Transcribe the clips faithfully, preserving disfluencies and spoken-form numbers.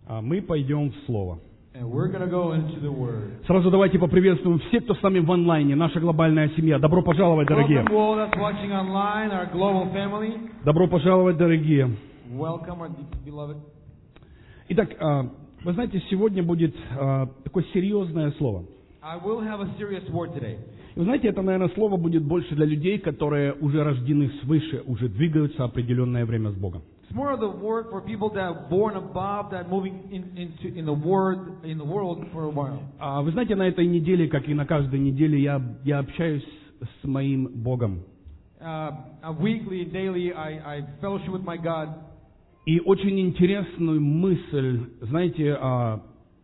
А мы пойдем в Слово. And we're going to go into the Word. Сразу давайте поприветствуем всех, кто с нами в онлайне, наша глобальная семья. Добро пожаловать, дорогие. Welcome to all that's watching online, our global family. Добро пожаловать, дорогие. Welcome, our beloved. Итак, а, вы знаете, сегодня будет а, такое серьезное слово. I will have a serious word today. Вы знаете, это, наверное, слово будет больше для людей, которые уже рождены свыше, уже двигаются определенное время с Богом. It's more of the word for people that are born above, that are moving in, into in the word in the world for a while. А вы знаете, на этой неделе, как и на каждой неделе, я, я общаюсь с моим Богом. Uh, weekly, daily, I, I fellowship with my God. И очень интересную мысль, знаете, а,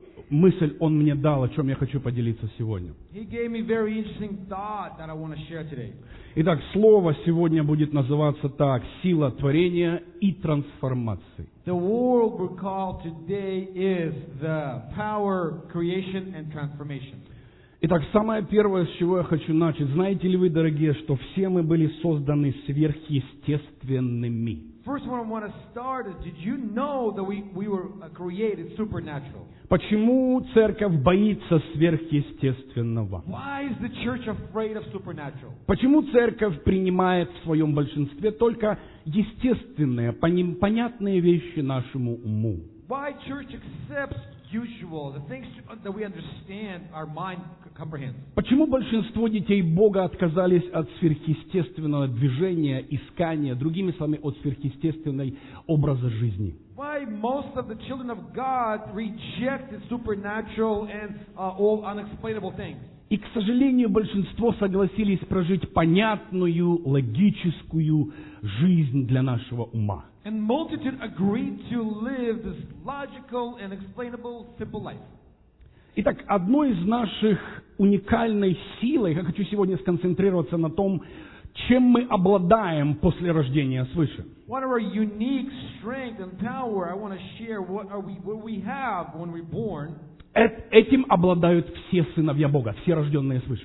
мысль Он мне дал, о чем я хочу поделиться сегодня. He gave me very interesting thought that I want to share today. Итак, слово сегодня будет называться так: сила творения и трансформации. The word we're called today is the power, creation, and transformation. Итак, самое первое, с чего я хочу начать. Знаете ли вы, дорогие, что все мы были созданы сверхъестественными? First one I want to start is, did you know that we, we were created supernatural? Почему церковь боится сверхъестественного? Why is the church afraid of supernatural? Почему церковь принимает в своем большинстве только естественные, пони- понятные вещи нашему уму? Why church accepts usual, the things that we understand, our mind comprehends? Почему большинство детей Бога отказались от сверхъестественного движения, искания, другими словами, от сверхъестественной образа жизни? Why most of the children of God reject the supernatural and uh, all unexplainable things? И, к сожалению, большинство согласились прожить понятную, логическую жизнь для нашего ума. And multitude agreed to live this logical and explainable simple life. Итак, одной из наших уникальной силой, я хочу сегодня сконцентрироваться на том, чем мы обладаем после рождения свыше. One of our unique strength and power, I want to share what are we, what we have when we're born. Этим обладают все сыновья Бога, все рожденные свыше.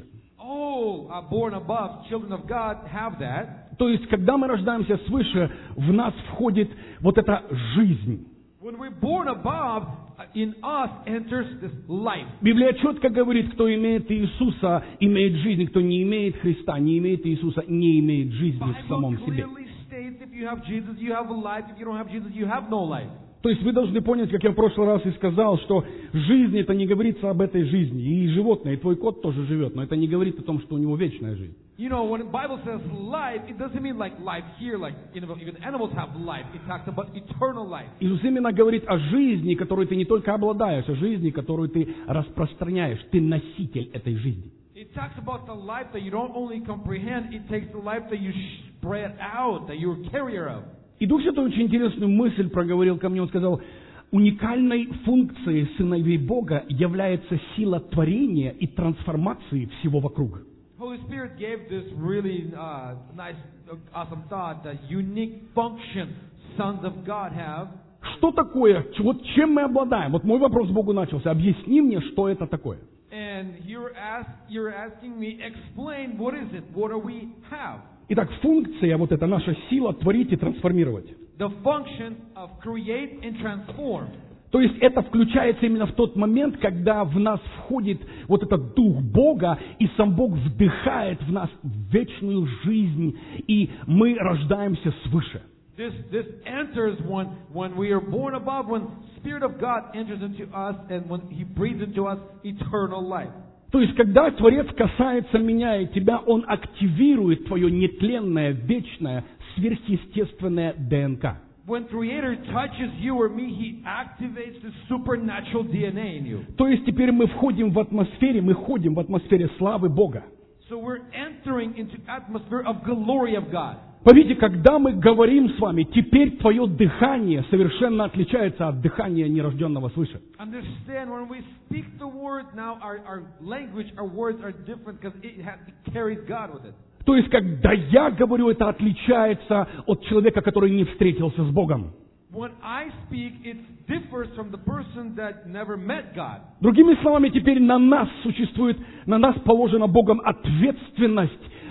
All are born above, children of God have that. То есть, когда мы рождаемся свыше, в нас входит вот эта жизнь. When we're born above, in us enters this life. Библия четко говорит, кто имеет Иисуса, имеет жизнь, кто не имеет Христа, не имеет Иисуса, не имеет жизни в самом себе. Bible clearly states if you have Jesus, you have a life. If you don't have Jesus, you have no life. То есть вы должны понять, как я в прошлый раз и сказал, что жизнь, это не говорится об этой жизни. И животное, и твой кот тоже живет, но это не говорит о том, что у него вечная жизнь. You know, when the Bible says life, it doesn't mean like life here, like you know, even animals have life. It talks about eternal life. Иисус именно говорит о жизни, которой ты не только обладаешь, о жизни, которую ты распространяешь. Ты носитель этой жизни. It talks about the life that you don't only comprehend, it takes the life that you spread out, that you're a carrier of. И Дух Святой очень интересную мысль проговорил ко мне. Он сказал, уникальной функцией сыновей Бога является сила творения и трансформации всего вокруг. Holy Spirit gave this really uh, nice, awesome thought, that unique function sons of God have. Что такое? Вот чем мы обладаем? Вот мой вопрос Богу начался. Объясни мне, что это такое. And you're, ask, you're asking me, explain, what is it? What do we have? Итак, функция, вот эта наша сила творить и трансформировать. The function of create and transform. То есть это включается именно в тот момент, когда в нас входит вот этот Дух Бога, и сам Бог вдыхает в нас вечную жизнь, и мы рождаемся свыше. This, this enters when, when we are born above, when Spirit of God enters into us, and when He breathes into us eternal life. То есть, когда Творец касается меня и тебя, Он активирует твое нетленное, вечное, сверхъестественное ДНК. When Creator touches you or me, He activates the supernatural ди эн эй in you. То есть, теперь мы входим в атмосфере, мы ходим в атмосфере славы Бога. So we're entering into atmosphere of glory of God. Поймите, когда мы говорим с вами, теперь твое дыхание совершенно отличается от дыхания нерожденного свыше. Understand, when we speak the word now, our, our language, our words are different because it, has, it carries God with it. То есть, когда я говорю, это отличается от человека, который не встретился с Богом. When I speak, it differs from the person that never met God. Другими словами, теперь на нас существует, на нас положена Богом ответственность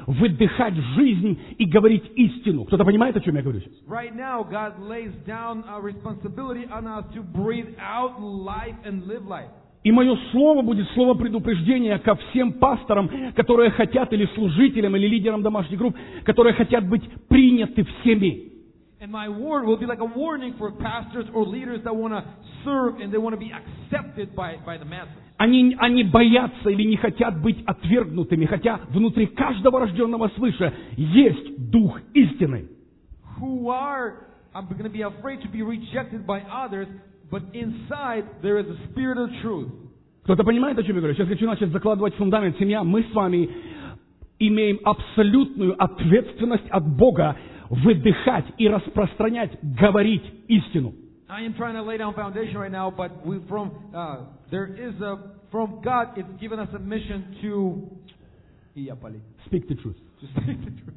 выдыхать жизнь и говорить истину. Кто-то понимает, о чем я говорю сейчас? Right now, God lays down a responsibility on us to breathe out life and live life. И мое слово будет слово предупреждения ко всем пасторам, которые хотят, или служителям, или лидерам домашних групп, которые хотят быть приняты всеми. And my word will be like a warning for pastors or leaders that want to serve and they want to be accepted by, by the masses. Они, они боятся или не хотят быть отвергнутыми, хотя внутри каждого рожденного свыше есть дух истины. Who are, I'm going to be afraid to be rejected by others, but inside there is a spirit of truth. Кто-то понимает, о чем я говорю? Сейчас хочу начать закладывать фундамент. Семья, мы с вами имеем абсолютную ответственность от Бога выдыхать и распространять, говорить истину. I am trying to lay down foundation right now, but we from uh, there is a from God. It's given us a mission to speak the truth. To speak the truth.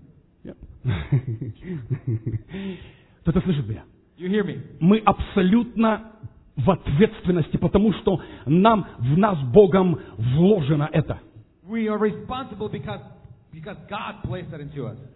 Yeah. Кто-то слышит меня? You hear me? Мы абсолютно в ответственности, потому что нам в нас Богом вложено это. We are responsible because because God placed that into us.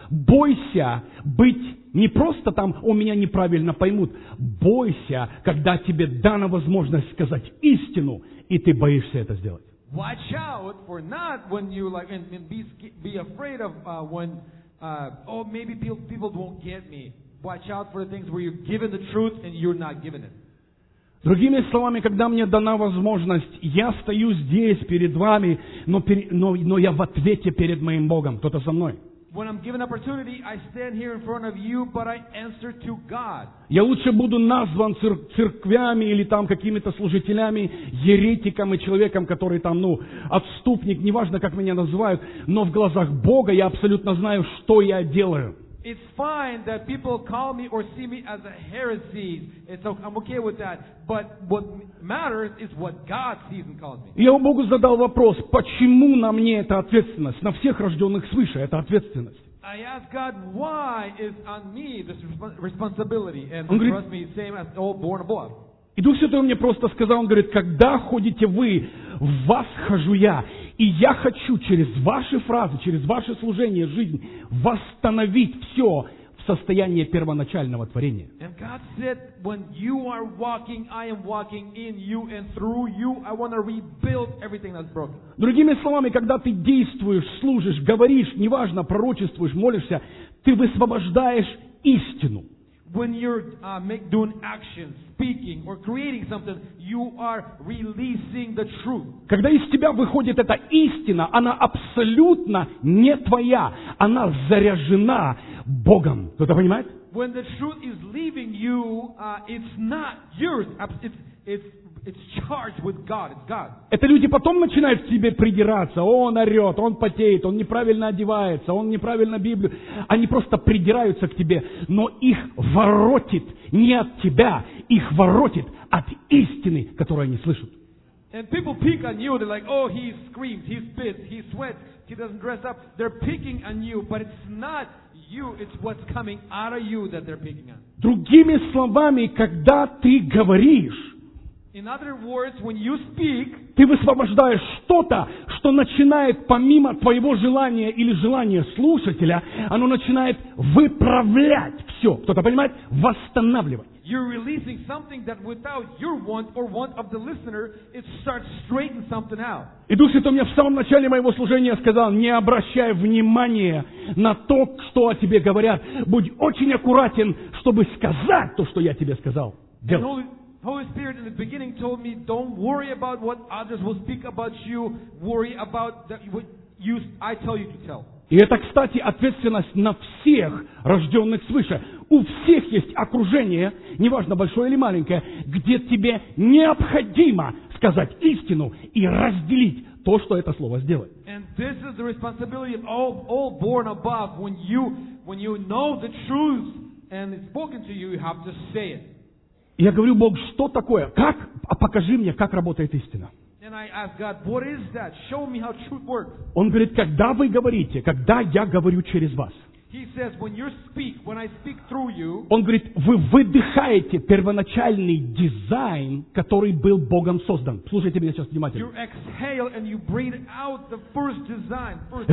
Бойся быть не просто там, о, меня неправильно поймут. Бойся, когда тебе дана возможность сказать истину, и ты боишься это сделать. Watch out for not when you like and, and be be afraid of uh, when uh, oh maybe people people won't get me. Watch out for the things where you're given the truth and you're not given it. Другими словами, когда мне дана возможность, я стою здесь перед вами, но, пере, но, но я в ответе перед моим Богом. Кто-то со мной? When I'm given opportunity, I stand here in front of you, but I answer to God. Я лучше буду назван цер церквями или там какими-то служителями, еретиком и человеком, который там, ну, отступник, неважно, как меня называют, но в глазах Бога я абсолютно знаю, что я делаю. It's fine that people call me or see me as a heresy. It's okay, I'm okay with that. But what matters is what God sees and calls me. Я Богу задал вопрос, почему на мне эта ответственность? На всех рожденных свыше это ответственность. I asked God, why is on me this responsibility? And Он He говорит, trusts me, same as all born above. И Дух Святой мне просто сказал, он говорит, когда ходите вы, в вас хожу я. И я хочу через ваши фразы, через ваше служение, жизнь, восстановить все в состоянии первоначального творения. And God said, when you are walking, I am walking in you, and through you, I want to rebuild everything that's broken. Другими словами, когда ты действуешь, служишь, говоришь, неважно, пророчествуешь, молишься, ты высвобождаешь истину. When you're uh, make, doing action, speaking, or creating something, you are releasing the truth. Когда из тебя выходит эта истина, она абсолютно не твоя, она заряжена Богом. Кто-то понимает? When the truth is leaving you, uh, it's not yours. It's it's it's charged with God. It's God. Это люди потом начинают к тебе придираться. Он орет, он потеет, он неправильно одевается, он неправильно Библию. Они просто придираются к тебе, но их воротит не от тебя, их воротит от истины, которую они слышат. And people pick on you. They're like, oh, he screams, he spits, he sweats, he doesn't dress up. They're picking on you, but it's not you. It's what's coming out of you that they're picking on. Другими словами, когда ты говоришь, in other words, when you speak, ты высвобождаешь что-то, что начинает помимо твоего желания или желания слушателя, оно начинает выправлять все. Кто-то понимает? Восстанавливать. You're releasing something that without your want or want of the listener, it starts straightening something out. И Дух Святой мне в самом начале моего служения сказал, не обращай внимания на то, что о тебе говорят. Будь очень аккуратен, чтобы сказать то, что я тебе сказал. Делай. Holy Spirit in the beginning told me, don't worry about what others will speak about you. Worry about the, what you, I tell you to tell. И это, кстати, ответственность на всех рожденных свыше. У всех есть окружение, неважно большое или маленькое, где тебе необходимо сказать истину и разделить то, что это слово сделает. And this is the responsibility of all, all born above. When you, when you know the truth and it's spoken to you, you have to say it. Я говорю, Бог, что такое? Как? А покажи мне, как работает истина. And I ask God, what is that? Show me how truth works. Он говорит, когда вы говорите, когда я говорю через вас. He says, when you speak, when I speak through you. Он говорит, вы выдыхаете первоначальный дизайн, который был Богом создан. Слушайте меня сейчас внимательно. You exhale and you breathe out the first design. First Говорит, design.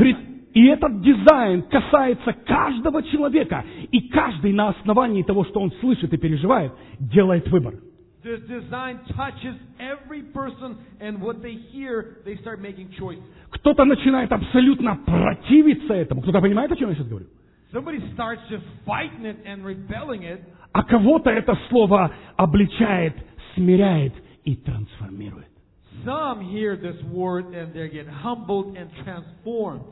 И этот дизайн касается каждого человека. И каждый на основании того, что он слышит и переживает, делает выбор. This design touches every person, and what they hear, they start making choices. Кто-то начинает абсолютно противиться этому. Кто-то понимает, о чем я сейчас говорю? Somebody starts just fighting it and rebelling it. А кого-то это слово обличает, смиряет и трансформирует. Some hear this word and they get humbled and transformed.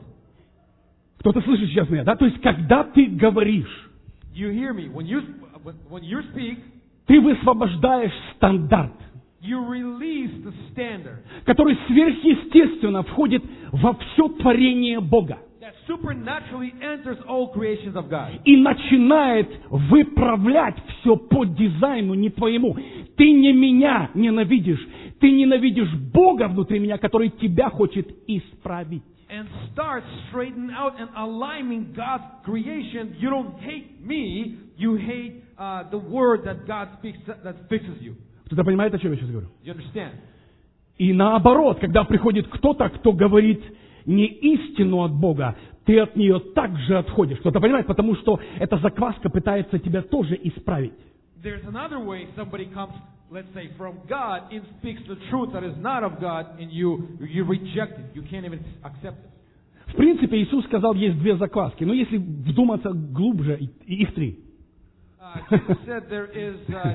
Кто-то слышит сейчас меня, да? То есть, когда ты говоришь, You hear me? When you when you speak, ты высвобождаешь стандарт, you release the standard который сверхъестественно входит во все творение Бога that supernaturally enters all creations of God. и начинает выправлять все по дизайну не твоему. Ты не меня ненавидишь, ты ненавидишь Бога внутри меня, который тебя хочет исправить. And start straightening out and aligning God's creation. You don't hate me, you hate uh, the word that God speaks that fixes you. Кто-то понимает, о чем я сейчас говорю? You understand? И наоборот, когда приходит кто-то, кто говорит не истину от Бога, ты от нее также отходишь. Кто-то понимает, потому что эта закваска пытается тебя тоже исправить. There's another way somebody comes, let's say, from God and speaks the truth that is not of God, and you you reject it. You can't even accept it. В принципе, Иисус сказал, есть две закваски. Но если вдуматься глубже, их три. Uh, Jesus said there is uh,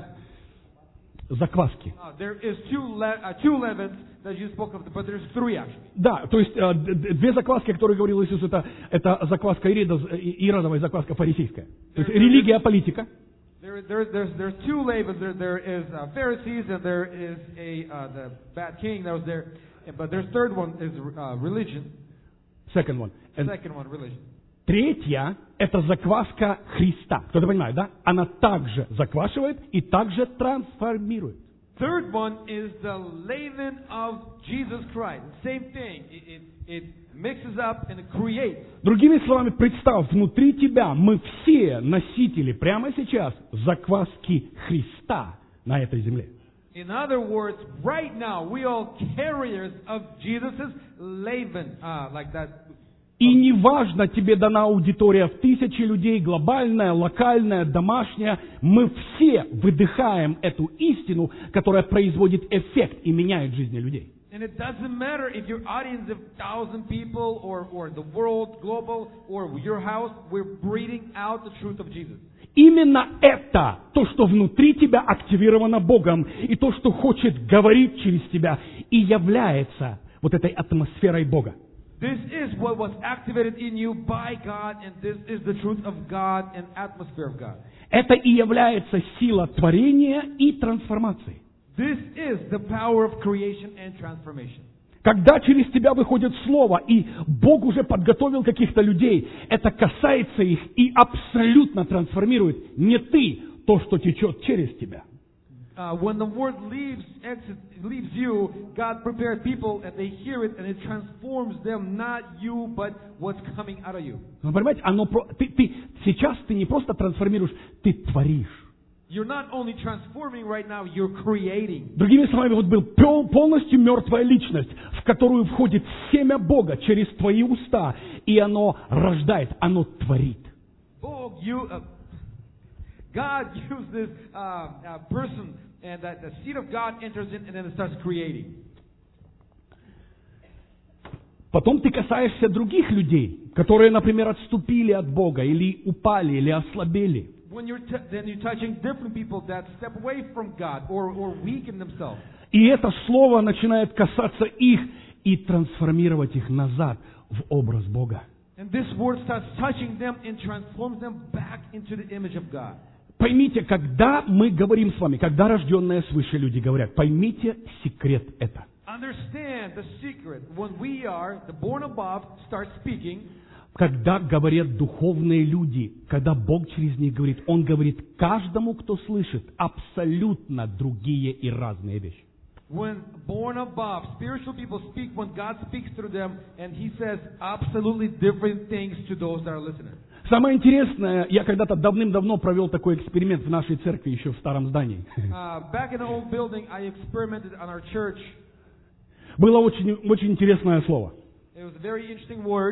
закваски. uh, there is two le- uh, two leavens that you spoke of, but there's three actually. Да, то есть э, две закваски, о которых говорил Иисус, это, это закваска Ирода, Иродова и закваска фарисейская. То есть религия, политика. There, there, there's, there's two leavens. There, there is uh, Pharisees, and there is a uh, the bad king that was there. But there's third one is uh, religion. Second one. And Second one, religion. третья – это закваска Христа. Кто-то понимает, да? Она также заквашивает и также трансформирует. Third one is the leaven of Jesus Christ. Same thing. It, it, it mixes up and it creates. Другими словами, представь, внутри тебя мы все носители прямо сейчас закваски Христа на этой земле. In other words, right now we all carriers of Jesus's leaven, uh, like that. И неважно, тебе дана аудитория в тысячи людей, глобальная, локальная, домашняя, мы все выдыхаем эту истину, которая производит эффект и меняет жизни людей. And it doesn't matter if your audience of thousand people or, or the world, global, or your house, we're breathing out the truth of Jesus. Именно это, то, что внутри тебя активировано Богом, и то, что хочет говорить через тебя, и является вот этой атмосферой Бога. This is what was activated in you by God, and this is the truth of God and atmosphere of God. Это и является сила творения и трансформации. This is the power of creation and transformation. Когда через тебя выходит слово, и Бог уже подготовил каких-то людей, это касается их и абсолютно трансформирует не ты, то, что течет через тебя. Uh, when the word leaves, exit, leaves you, God prepared people and they hear it and it transforms them, not you, but what's coming out of you. Вы понимаете, оно, ты, ты, сейчас ты не просто трансформируешь, ты творишь. You're not only transforming right now, you're creating. Другими словами, вот был полностью мертвая личность, в которую входит семя Бога через твои уста, и оно рождает, оно творит. Bog, you, uh, God used this uh, uh, person, and that the seed of God enters in, and then it starts creating. Потом ты касаешься других людей, которые, например, отступили от Бога, или упали, или ослабели. When you're t- then you're touching different people that step away from God or, or weaken themselves. И это слово начинает касаться их и трансформировать их назад в образ Бога. And this word starts touching them and transforms them back into the image of God. Поймите, когда мы говорим с вами, когда рожденные свыше люди говорят, поймите секрет это. Understand the secret. When we are, the born above, start speaking, Когда говорят духовные люди, когда Бог через них говорит, Он говорит каждому, кто слышит, абсолютно другие и разные вещи. when born above, spiritual people speak when God speaks through them, and He says absolutely different things to those that are listening. Самое интересное, я когда-то давным-давно провел такой эксперимент в нашей церкви, еще в старом здании. Uh, back in the old building, I experimented on our church. Было очень, очень интересное слово. It was a very interesting word.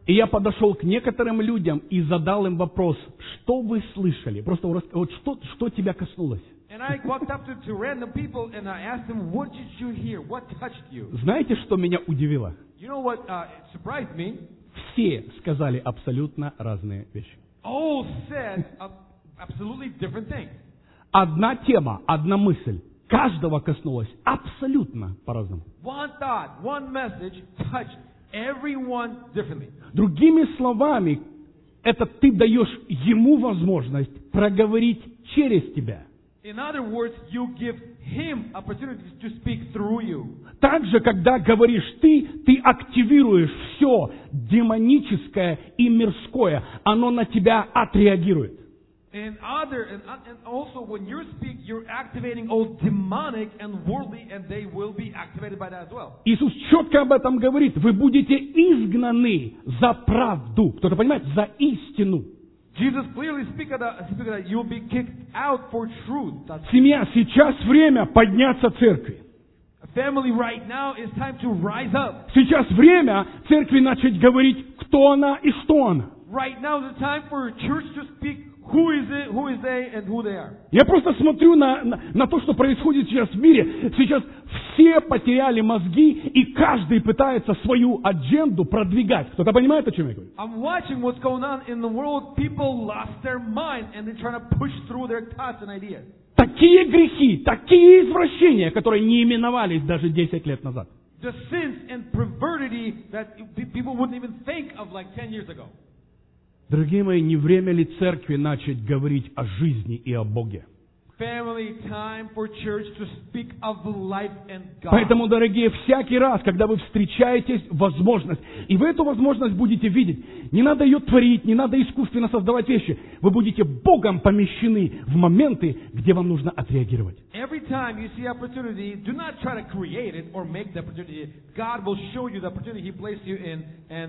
И я подошел к некоторым людям и задал им вопрос, что вы слышали? Просто вот что, что тебя коснулось? And I walked up to, to random people and I asked them, what did you hear? What touched you? Знаете, что меня удивило? You know what uh, surprised me? Все сказали абсолютно разные вещи. All said uh, absolutely different things. Одна тема, одна мысль. Каждого коснулась абсолютно по-разному. One thought, one message touched everyone differently. Другими словами, это ты даешь ему возможность проговорить через тебя. In other words, you give him opportunities to speak through you. Также, когда говоришь ты, ты активируешь все демоническое и мирское. Оно на тебя отреагирует. And other, and, and also when you speak, you're activating all demonic and worldly, and they will be activated by that as well. Иисус четко об этом говорит. Вы будете изгнаны за правду. Кто-то понимает? За истину. Jesus clearly speaks that, speak that you'll be kicked out for truth. That's Семья, сейчас время подняться церкви. family right now is time to rise up. Сейчас время церкви начать говорить, кто она и что она. Right now is the time for church to speak who is it, who is they, and who they are. Я просто смотрю на, на, на то, что происходит сейчас в мире. Сейчас все потеряли мозги, и каждый пытается свою адженду продвигать. Кто-то понимает, о чем я говорю? I'm watching what's going on in the world. People lost their mind and they're trying to push through their thoughts and ideas. Такие грехи, такие извращения, которые не именовались даже десять лет назад. The sins and pervertity that people wouldn't even think of like ten years ago. Дорогие мои, не время ли церкви начать говорить о жизни и о Боге? Family time for church to speak of life and God. Поэтому, дорогие, всякий раз, когда вы встречаетесь, возможность, и вы эту возможность будете видеть, не надо ее творить, не надо искусственно создавать вещи. Вы будете Богом помещены в моменты, где вам нужно отреагировать. Every time you see opportunity, do not try to create it or make the opportunity. God will show you the opportunity He placed you in, and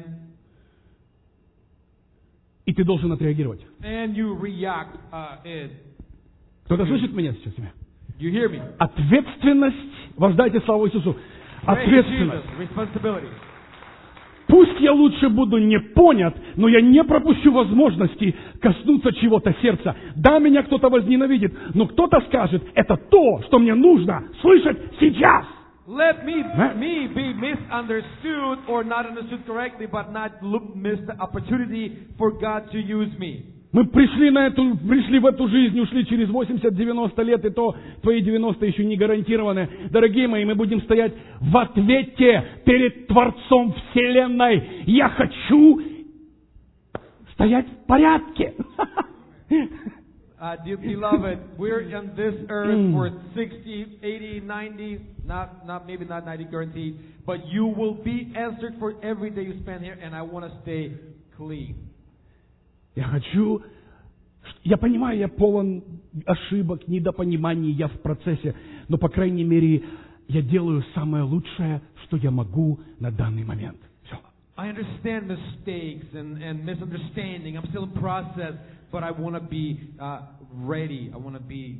И ты должен отреагировать. and you react uh, it. Кто-то слышит меня сейчас? You hear me? Ответственность. Воздайте славу Иисусу. Praise Ответственность. Jesus. Responsibility. Пусть я лучше буду не понят, но я не пропущу возможности коснуться чего-то сердца. Да, меня кто-то возненавидит, но кто-то скажет, это то, что мне нужно слышать сейчас. Let me, Huh? me be misunderstood or not understood correctly, but not look, miss the opportunity for God to use me. Мы пришли на эту, пришли в эту жизнь, ушли через восемьдесят-девяносто лет, и то твои девяносто еще не гарантированы. Дорогие мои, мы будем стоять в ответе перед Творцом Вселенной. Я хочу стоять в порядке. Uh, dear beloved, we're on this earth for sixty, eighty, ninety, not, not, maybe not ninety guaranteed, but you will be answered for every day you spend here, and I want to stay clean. Я хочу... Я понимаю, я полон ошибок, недопониманий, я в процессе, но, по крайней мере, я делаю самое лучшее, что я могу на данный момент. Все. I understand mistakes and, and misunderstanding. I'm still in process, but I want to be uh, ready. I want to be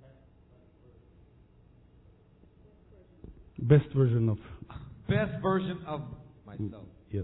Best version of... best version of myself. Yes.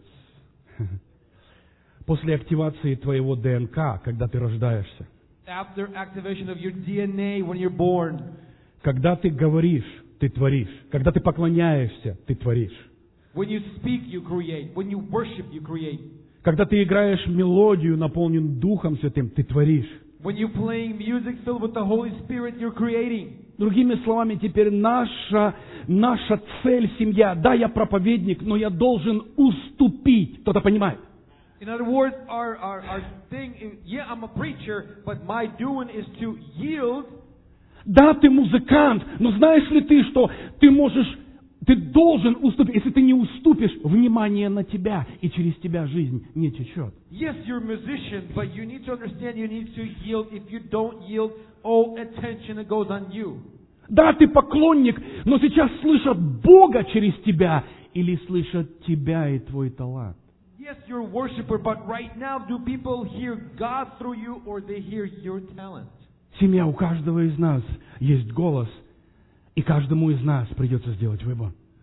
После активации твоего ДНК, когда ты рождаешься, After activation of your D N A when you're born, когда ты говоришь, ты творишь. Когда ты поклоняешься, ты творишь. when you speak, you create. When you worship, you create. Когда ты играешь мелодию, наполнен Духом Святым, ты творишь. When you're playing music filled with the Holy Spirit, you're creating. Другими словами, теперь наша, наша цель, семья. Да, я проповедник, но я должен уступить. Кто-то понимает? In other words, our, our, our thing is, yeah, I'm a preacher, but my doing is to yield. Да, ты музыкант, но знаешь ли ты, что ты можешь, ты должен уступить. Если ты не уступишь, внимание на тебя, и через тебя жизнь не течет. Yes, you're a musician, but you need to understand you need to yield. If you don't yield, all attention it goes on you. Да, ты поклонник, но сейчас слышат Бога через тебя, или слышат тебя и твой талант. Yes, you're a worshiper, but right now, do people hear God through you or they hear your talent? Семья, у каждого из нас есть голос, и каждому из нас придется сделать выбор.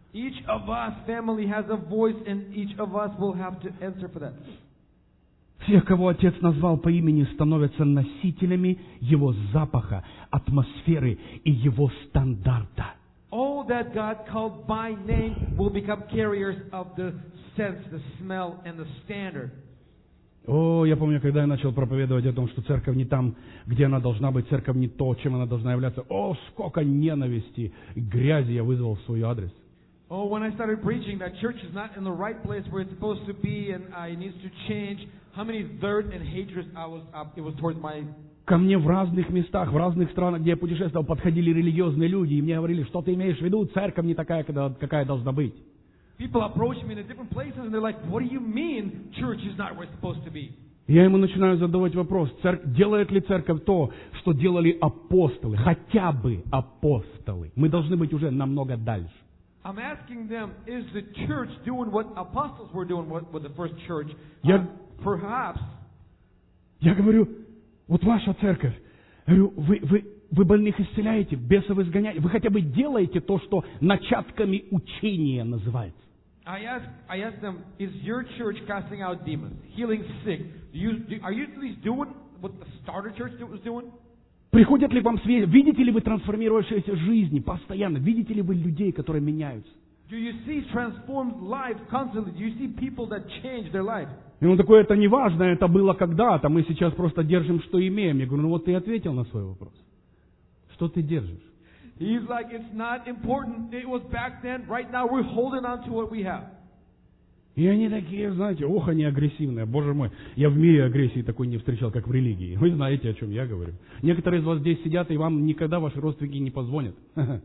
Each of us, family, has a voice, and each of us will have to answer for that. Все, кого Отец назвал по имени, становятся носителями Его запаха, атмосферы и Его стандарта. All that God called by name will become carriers of the sense, the smell, and the standard. О, я помню, когда я начал проповедовать о том, что церковь не там, где она должна быть, церковь не то, чем она должна являться. О, сколько ненависти и грязи я вызвал в свой адрес. Oh, when I started preaching that church is not in the right place where it's supposed to be and uh, it needs to change, how many dirt and hatred I was, uh, it was towards my... Ко мне в разных местах, в разных странах, где я путешествовал, подходили религиозные люди, и мне говорили, что ты имеешь в виду, церковь не такая, какая должна быть. People approach me in different places and they're like, what do you mean church is not where it's supposed to be? Я ему начинаю задавать вопрос, церк... делает ли церковь то, что делали апостолы, хотя бы апостолы? Мы должны быть уже намного дальше. I'm asking them, is the church doing what apostles were doing with, with the first church? Я... Uh, perhaps. Я говорю, вот ваша церковь, я говорю, вы, вы, вы больных исцеляете, бесов изгоняете, вы хотя бы делаете то, что начатками учения называется. I ask, I ask them, is your church casting out demons, healing sick? Do you, do, are you at least doing what the starter church was doing? Приходят ли вам свет? Видите ли вы трансформирующиеся жизни постоянно? Видите ли вы людей, которые меняются? Do you see transformed lives constantly? Do you see people that change their life? И он такой, это не важно, это было когда-то, мы сейчас просто держим, что имеем. Я говорю, ну вот ты ответил на свой вопрос. Что ты держишь? He's like, it's not important. It was back then. Right now we're holding on to what we have. И они такие, знаете, ох, они агрессивные. Боже мой, я в мире агрессии такой не встречал, как в религии. Вы знаете, о чем я говорю. Некоторые из вас здесь сидят, и вам никогда ваши родственники не позвонят. And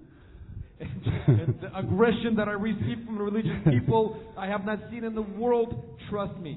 the aggression that I receive from religious people, I have not seen in the world. Trust me.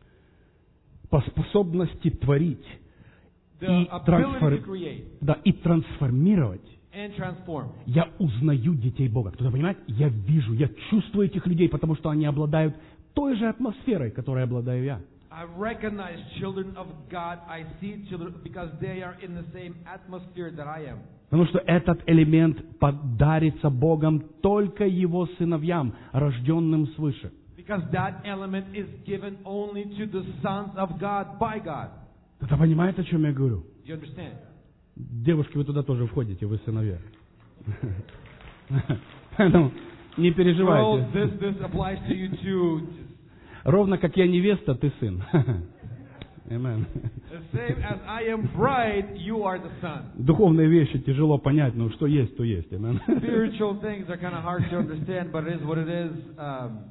По способности творить The и, ability трансфор... to create да, и трансформировать, and transform. я узнаю детей Бога. Кто-то понимает? Я вижу, я чувствую этих людей, потому что они обладают той же атмосферой, которой обладаю я. I recognize children of God. I see children because they are in the same atmosphere that I am. Потому что этот элемент подарится Богом только Его сыновьям, рожденным свыше. Because that element is given only to the sons of God by God. Кто-то понимает, о чем я говорю? Do you understand? Девушки, вы туда тоже входите, вы сыновья. Ну, не Girls, переживайте. this, this applies to you too. Ровно как я невеста, ты сын. Amen. The same as I am bride, you are the son. Духовные вещи тяжело понять, но что есть, то есть. Amen. Spiritual things are kind of hard to understand, but it is what it is. Um,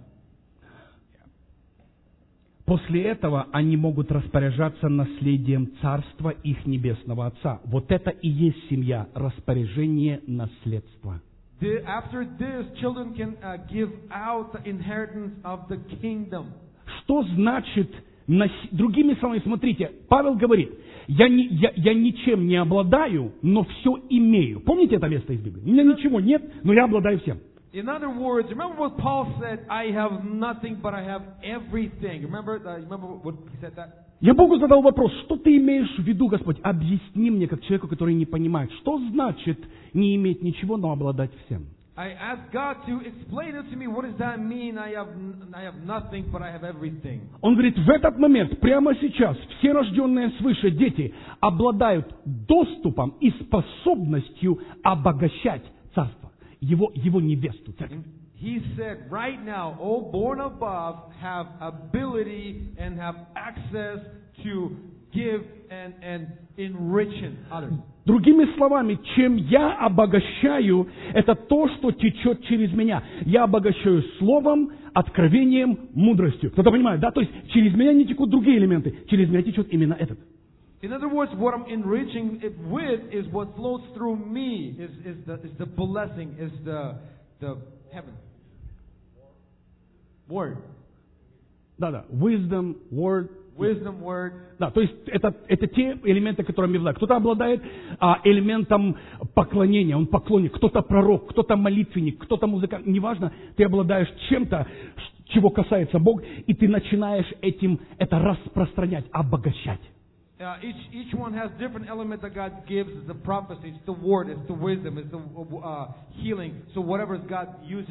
После этого они могут распоряжаться наследием царства их небесного Отца. Вот это и есть семья, распоряжение наследства. the, after this, children can uh, give out the inheritance of the kingdom. Что значит, нос- другими словами, смотрите, Павел говорит, я, не, я, я ничем не обладаю, но все имею. Помните это место из Библии? У меня ничего нет, но я обладаю всем. In other words, remember what Paul said, I have nothing, but I have everything. Remember, uh, remember what he said that? Я Богу задал вопрос, что ты имеешь в виду, Господь? Объясни мне, как человеку, который не понимает, что значит не иметь ничего, но обладать всем? I asked God to explain it to me. What does that mean? I have, I have nothing, but I have everything. Он говорит, в этот момент, прямо сейчас, все рожденные свыше дети обладают доступом и способностью обогащать царство, его, его невесту, церковь. He said, right now, all born above have ability and have access to give and, and enriching others. Другими словами, чем я обогащаю, это то, что течет через меня. Я обогащаю словом, откровением, мудростью. Кто-то понимает, да? То есть через меня не текут другие элементы, через меня течет именно этот. In other words, what I'm enriching it with is what flows through me, is, is, the, is the blessing, is the, the heaven. Word. Да-да, wisdom, word. Wisdom, word. Да, то есть это, это те элементы, которыми обладает. Кто-то обладает а, элементом поклонения, он поклонник, кто-то пророк, кто-то молитвенник, кто-то музыкант. Неважно, ты обладаешь чем-то, чего касается Бог, и ты начинаешь этим это распространять, обогащать. Uh, each, each one has different element that God gives. It's the prophecy, it's the word, it's the wisdom, it's the uh, healing. So whatever is God using.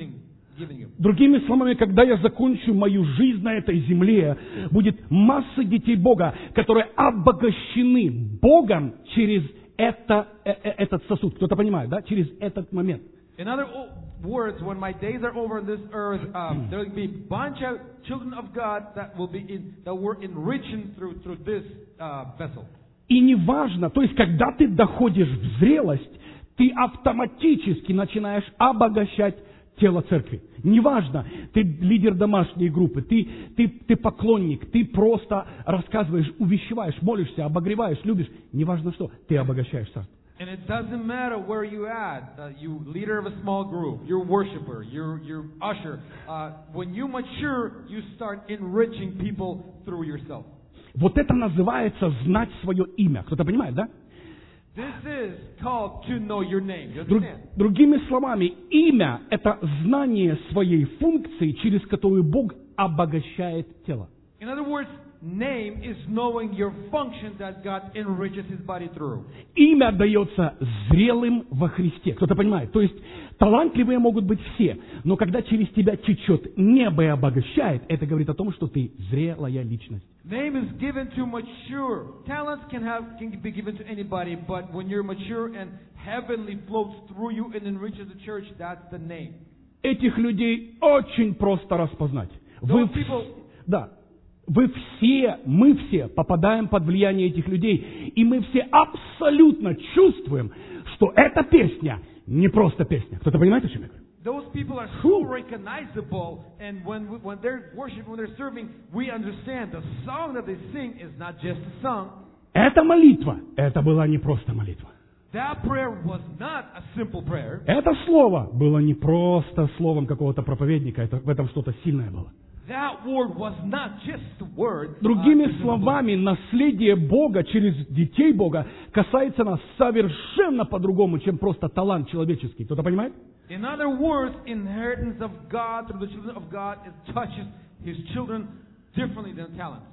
giving you. Другими словами, когда я закончу мою жизнь на этой земле, будет масса детей Бога, которые обогащены Богом через это, э, э, этот сосуд. Кто-то понимает, да? Через этот момент. In other o- words, when my days are over on this earth, um, there will be a bunch of children of God that will be in, that we're enriching through through this uh, vessel. И неважно, то есть, когда ты доходишь в зрелость, ты автоматически начинаешь обогащать тело церкви. Неважно, ты лидер домашней группы, ты, ты, ты поклонник, ты просто рассказываешь, увещеваешь, молишься, обогреваешь, любишь. Неважно что, ты обогащаешь царство. And it doesn't matter where you at, uh, you leader of a small group, you're worshiper, you're, you're usher. Uh, when you mature, you start enriching people through yourself. Вот это называется знать свое имя. Кто-то понимает, да? This is called to know your name. You Друг, understand? другими словами, имя – это знание своей функции, через которую Бог обогащает тело. In other words, name is knowing your function that God enriches His body through. Имя дается зрелым во Христе. Кто-то понимает? То есть, талантливые могут быть все, но когда через тебя течет небо и обогащает, это говорит о том, что ты зрелая личность. Name is given to mature. Talents can have can be given to anybody, but when you're mature and heavenly flows through you and enriches the church, that's the name. Этих людей очень просто распознать. Вы, Those people, да, вы все, мы все попадаем под влияние этих людей, и мы все абсолютно чувствуем, что эта песня не просто песня. Кто-то понимает, о чем я говорю? those people are so recognizable, and when we, when they're worshiping, when they're serving, we understand the song that they sing is not just a song. Эта молитва, это была не просто молитва. That prayer was not a simple prayer. Это слово было не просто словом какого-то проповедника, это, в этом что-то сильное было. That word was not just a word. Другими uh, словами, наследие Бога через детей Бога касается нас совершенно по-другому, чем просто талант человеческий. Кто-то понимает? In other words, inheritance of God through the children of God it touches His children differently than talents.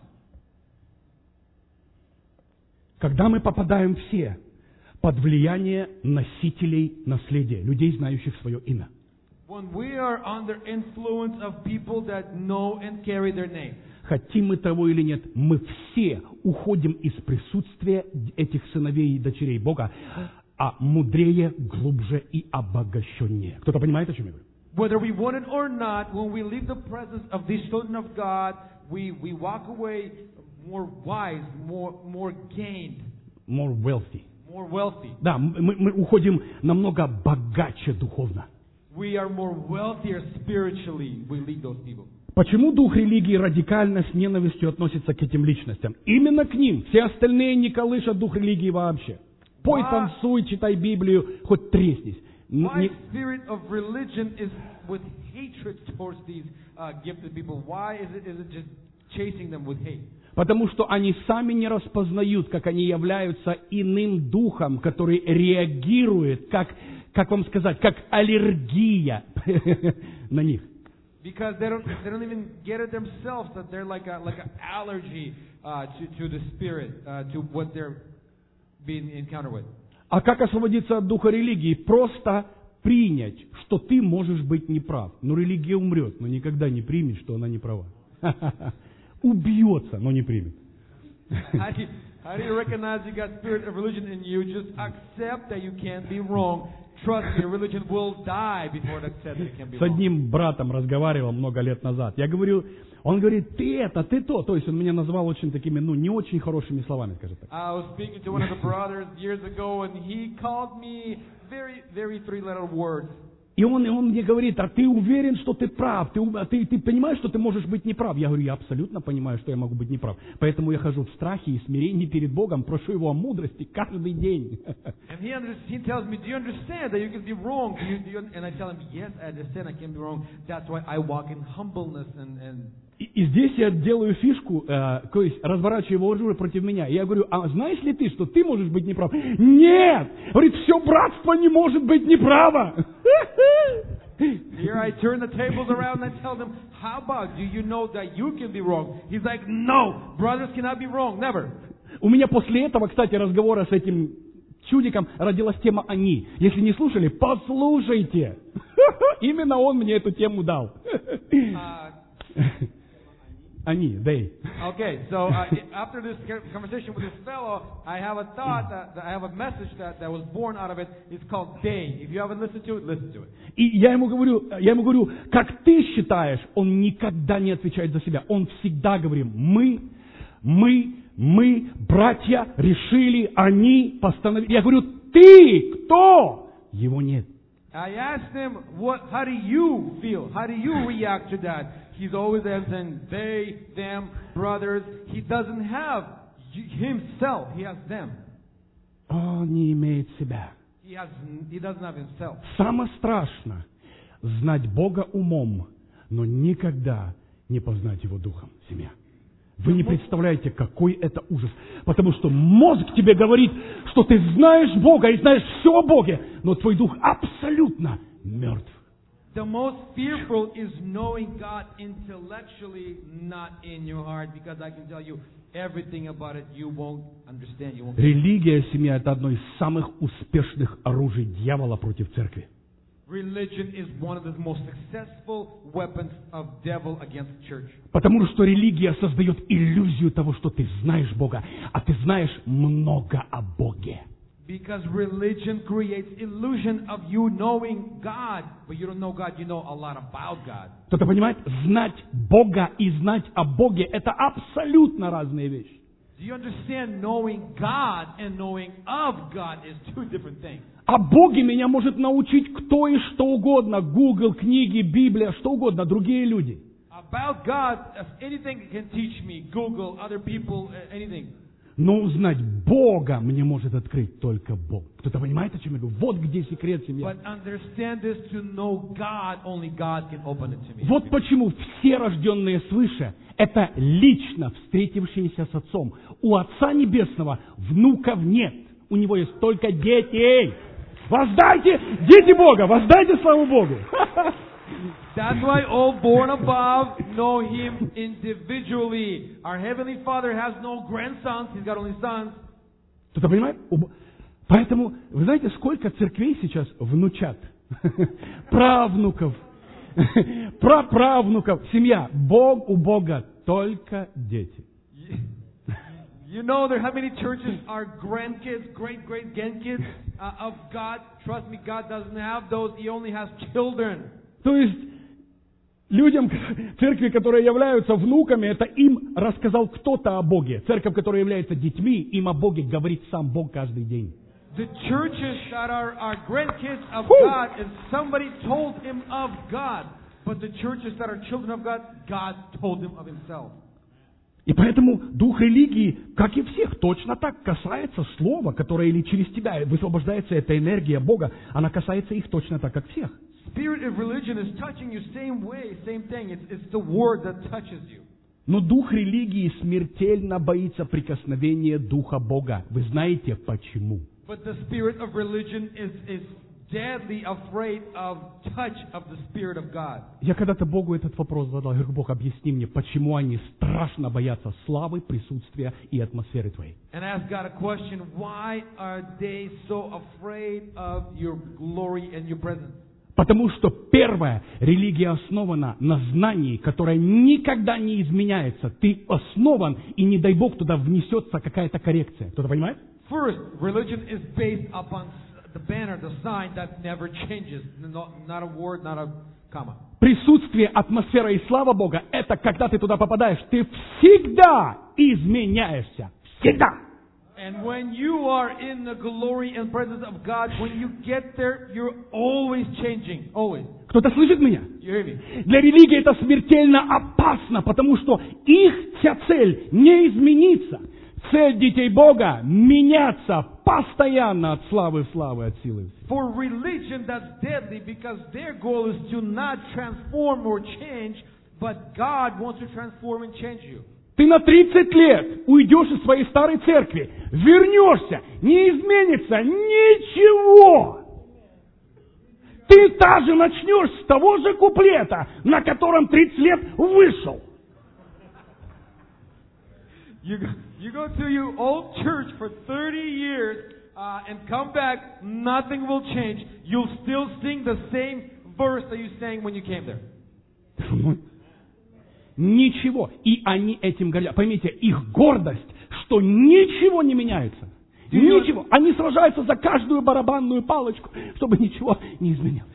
Когда мы попадаем все под влияние носителей наследия, людей, знающих свое имя. When we are under influence of people that know and carry their name. Хотим мы того или нет, мы все уходим из присутствия этих сыновей и дочерей Бога, а мудрее, глубже и обогащеннее. Кто-то понимает, о чем я говорю? Whether we want it or not, when we leave the presence of these children of God, we, we walk away more wise, more, more gained, More wealthy. more wealthy. Да, мы, мы уходим намного богаче духовно. We are more wealthier spiritually. We lead those people. Почему дух религии радикально с ненавистью относится к этим личностям? Именно к ним. Все остальные не колышат дух религии вообще. Пой, Why? танцуй, читай Библию, хоть треснись. Н- Why не- spirit of religion is with hatred towards these uh, gifted people? Why is it, is it just chasing them with hate? Потому что они сами не распознают, как они являются иным духом, который реагирует, как, как вам сказать, как аллергия на них. Because they don't, they don't even get it themselves that they're like a like an allergy uh, to to the spirit, uh, to what they're being encountered with. А как освободиться от духа религии? Просто принять, что ты можешь быть неправ. Но религия умрет, но никогда не примет, что она не права. Убьется, но не примет. How do you, how do you recognize you got spirit of religion in you? Just accept that you can't be wrong. Trust me, religion will die before it accepts it can be С wrong. одним братом разговаривал много лет назад. Я говорю, он говорит, ты это, ты то. То есть он меня назвал очень такими, ну, не очень хорошими словами, скажем так. I was speaking to one of the brothers years ago, and he called me very, very three-letter words. И он, и он мне говорит, а ты уверен, что ты прав? Ты, у- ты, ты понимаешь, что ты можешь быть неправ? Я говорю, я абсолютно понимаю, что я могу быть неправ. Поэтому я хожу в страхе и смирении перед Богом, прошу Его о мудрости каждый день. And he, under, he tells me, do you understand that you can be wrong? Do you, do you, and I tell him, yes, I understand I can be wrong. That's why I walk in humbleness and... and И, и здесь я делаю фишку, э, то есть разворачиваю его оружие против меня. И я говорю, а знаешь ли ты, что ты можешь быть неправ? Нет! Говорит, все братство не может быть неправо. here I turn the tables around and I tell them, how about, do you know that you can be wrong? He's like, no, brothers cannot be wrong, never. У меня после этого, кстати, разговора с этим чудиком родилась тема «они». Если не слушали, послушайте. Именно он мне эту тему дал. Uh, Они, they. okay, so uh, after this conversation with this fellow, I have a thought, that, that I have a message that, that was born out of it. It's called Day. If you haven't listened to it, listen to it. И я ему говорю, я ему говорю, как ты считаешь, он никогда не отвечает за себя. Он всегда говорит, мы, мы, мы, братья, решили, они постановили. Я говорю, ты кто? Его нет. I asked him, what, how do you feel? How do you react to that? He's always answering they, them, brothers. He doesn't have himself. He has them. Он не имеет себя. He has, he doesn't have himself. Самое страшное — знать Бога умом, но никогда не познать Его духом, семья. Вы не представляете, какой это ужас. Потому что мозг тебе говорит, что ты знаешь Бога и знаешь все о Боге, но твой дух абсолютно мертв. The most fearful is knowing God intellectually, not in your heart, because I can tell you everything about it you won't understand. You won't. Религия, семья — это одно из самых успешных оружий дьявола против церкви. Religion is one of the most successful weapons of devil against the church. Потому что религия создает иллюзию того, что ты знаешь Бога, а ты знаешь много о Боге. Because religion creates illusion of you knowing God, but you don't know God, you know a lot about God. Кто-то понимает? Знать Бога и знать о Боге — это абсолютно разные вещи. Do you understand? Knowing God and knowing of God is two different things. О Боге меня может научить кто и что угодно. Google, книги, Библия, что угодно, другие люди. About God, if anything can teach me, Google, other people, anything. Но узнать Бога мне может открыть только Бог. Кто-то понимает, о чем я говорю? Вот где секрет семьи. But understand this, to know God, only God can open it to me. Вот почему все рожденные свыше — это лично встретившиеся с Отцом. У Отца Небесного внуков нет. У Него есть только дети. Воздайте, дети Бога, воздайте славу Богу. That's why all born above know Him individually. Our Heavenly Father has no grandsons, He's got only sons. Кто-то понимает? Поэтому, вы знаете, сколько церквей сейчас внучат? Правнуков, праправнуков. Семья. Бог у Бога только дети. You know there how many churches are grandkids, great great grandkids uh, of God. Trust me, God doesn't have those. He only has children. То есть людям церкви, которые являются внуками, это им рассказал кто-то о Боге. Церковь, которая является детьми, им о Боге говорит сам Бог каждый день. The churches that are, are grandkids of Whew. God, and somebody told him of God. But the churches that are children of God, God told them of Himself. И поэтому дух религии, как и всех, точно так касается слова, которое или через тебя высвобождается эта энергия Бога, она касается их точно так, как всех. Spirit of religion is touching you same way, same thing. It's, it's the word that touches you. Но дух религии смертельно боится прикосновения Духа Бога. Вы знаете почему? But the spirit of religion is, is deadly afraid of touch of the Spirit of God. Я когда-то Богу этот вопрос задал. Я говорю, Бог, объясни мне, почему они страшно боятся славы, присутствия и атмосферы Твоей. And I asked God a question, why are they so afraid of your glory and your presence? Потому что первая религия основана на знании, которое никогда не изменяется. Ты основан, и не дай Бог туда внесется какая-то коррекция. Кто-то понимает? First, religion is based upon the banner, the sign that never changes. Not, not a word, not a comma. Присутствие, атмосфера и слава Бога — это когда ты туда попадаешь, ты всегда изменяешься. Всегда. And when you are in the glory and presence of God, when you get there, you're always changing. Always. Кто-то слышит меня? You hear me? Для религии это смертельно опасно, потому что их вся цель не измениться. Цель детей Бога — меняться постоянно от славы в славу, от силы. For religion, that's deadly because their goal is to not transform or change, but God wants to transform and change you. Ты на тридцать лет уйдешь из своей старой церкви, вернешься, не изменится ничего. Ты даже начнешь с того же куплета, на котором тридцать лет вышел. You go, you go to your old church for thirty years uh, and come back, nothing will change. You'll still sing the same verse that you sang when you came there? Ничего. И они этим гордятся. Поймите, их гордость, что ничего не меняется. Ничего. Они сражаются за каждую барабанную палочку, чтобы ничего не изменилось.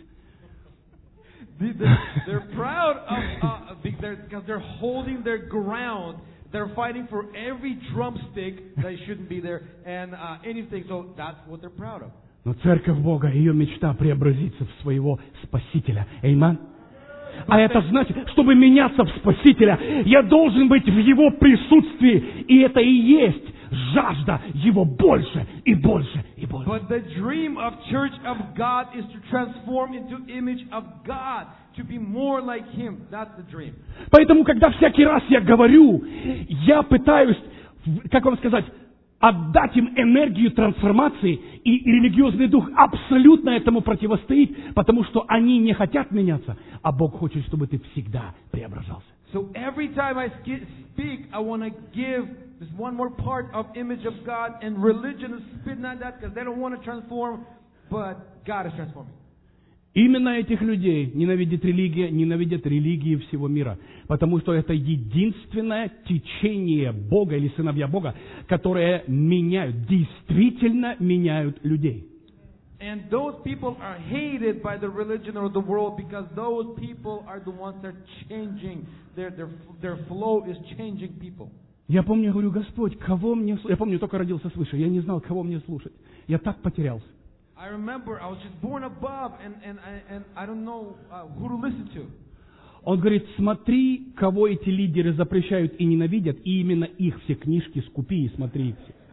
They're proud of, uh, because they're holding their ground. They're fighting for every drumstick that shouldn't be there and uh, anything. So that's what they're proud of. Но церковь Бога, ее мечта преобразиться в своего Спасителя. Аминь. А это значит, чтобы меняться в Спасителя, я должен быть в Его присутствии. И это и есть жажда Его больше и больше и больше. But the dream of Church of God is to transform into image of God, to be more like Him. That's the dream. Поэтому, когда всякий раз я говорю, я пытаюсь, как вам сказать, отдать им энергию трансформации, и религиозный дух абсолютно этому противостоит, потому что они не хотят меняться, а Бог хочет, чтобы ты всегда преображался. So every time I speak, I want to give this one more part of image of God, and religion is spitting at that because they don't want to transform, but God is transforming. Именно этих людей ненавидит религия, ненавидят религии всего мира, потому что это единственное течение Бога или сыновья Бога, которые меняют, действительно меняют людей. And those people are hated by the religion or the world because those people are the ones that are changing. Their, their, their flow is changing people. Я помню, я говорю, Господь, кого мне слушать? Я помню, только родился свыше, я не знал, кого мне слушать. Я так потерялся. I remember I was just born above and, and, and I don't know uh, who to listen to. Он говорит, смотри, кого эти лидеры запрещают и ненавидят, и именно их все книжки скупи и смотри их все.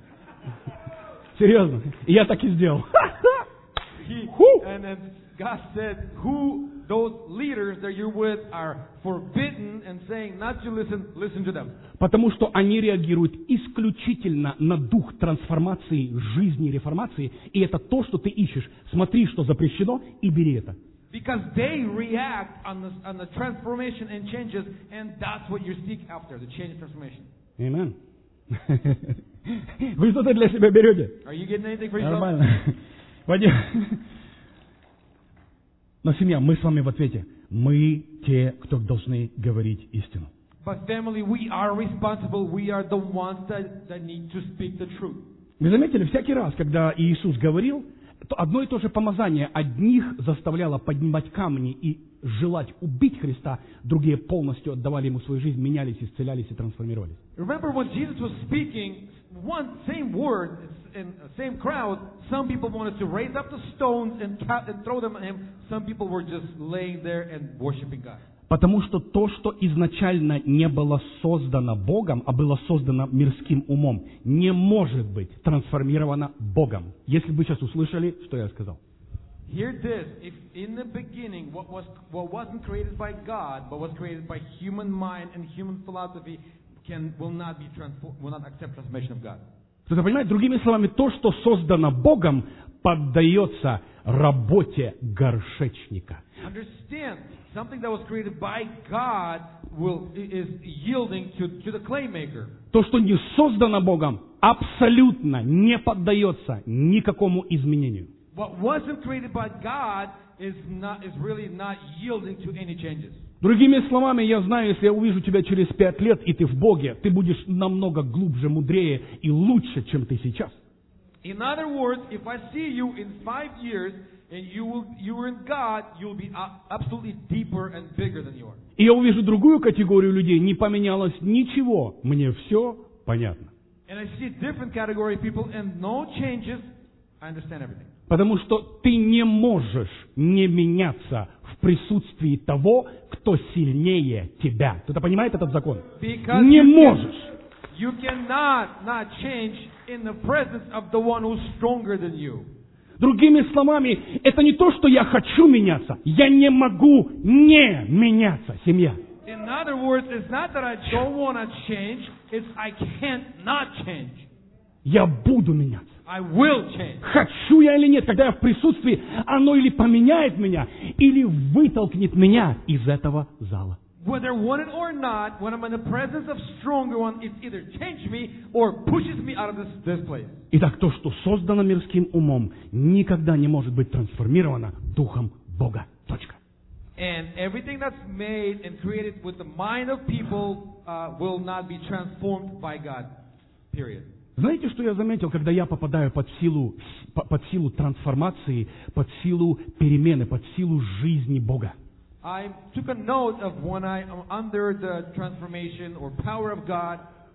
Серьезно. И я так и сделал. He, and then God said, who those leaders that you're with are forbidden and saying not to listen, listen to them. Потому что они реагируют исключительно на дух трансформации, жизни, реформации, и это то, что ты ищешь. Смотри, что запрещено, и бери это. Because they react on the, on the transformation and changes, and that's what you seek after, the change and transformation. Amen. Вы что-то для себя берете? Are you getting anything for yourself? Нормально. Вадим. Но семья, мы с вами в ответе. Мы те, кто должны говорить истину. But family, we are responsible. We are the ones that, that need to speak the truth. Вы заметили, всякий раз, когда Иисус говорил, то одно и то же помазание одних заставляло поднимать камни и желать убить Христа, другие полностью отдавали Ему свою жизнь, менялись, исцелялись и трансформировались. Remember when Jesus was speaking, one same word in the same crowd, some people wanted to raise up the stones and, and throw them at Him. Some people were just laying there and worshiping God. Потому что то, что изначально не было создано Богом, а было создано мирским умом, не может быть трансформировано Богом. Если бы вы сейчас услышали, что я сказал. Hear this, if in the beginning what was what wasn't created by God, but was created by human mind and human philosophy, can will not be transform, will not accept transformation of God. Кто-то понимает? Другими словами, то, что создано Богом, поддается работе горшечника. Understand, something that was created by God will is yielding to to the clay maker. То, что не создано Богом, абсолютно не поддается никакому изменению. What wasn't created by God is not is really not yielding to any changes. Другими словами, я знаю, если я увижу тебя через пять лет, и ты в Боге, ты будешь намного глубже, мудрее и лучше, чем ты сейчас. In other words, if I see you in five years and you will you are in God, you'll be absolutely deeper and bigger than you are. И я увижу другую категорию людей, не поменялось ничего, мне все понятно. And I see a different category of people and no changes, I understand everything. Потому что ты не можешь не меняться в присутствии того, кто сильнее тебя. Кто-то понимает этот закон? Because не you можешь. Can, you cannot not change in the presence of the one who's stronger than you. Другими словами, это не то, что я хочу меняться. Я не могу не меняться, семья. In other words, it's not that I don't want to change, it's I can't not change. Я буду меняться. I will change. Хочу я или нет, когда я в присутствии, оно или поменяет меня, или вытолкнет меня из этого зала. Whether want it or not, when I'm in the presence of stronger one, it either changes me or pushes me out of this, this place. Итак, то, что создано мирским умом, никогда не может быть трансформировано Духом Бога. Точка. And everything that's made and created with the mind of people uh, will not be transformed by God. Period. Знаете, что я заметил, когда я попадаю под силу, под силу трансформации, под силу перемены, под силу жизни Бога? I took a note of when I am under the transformation or power of God.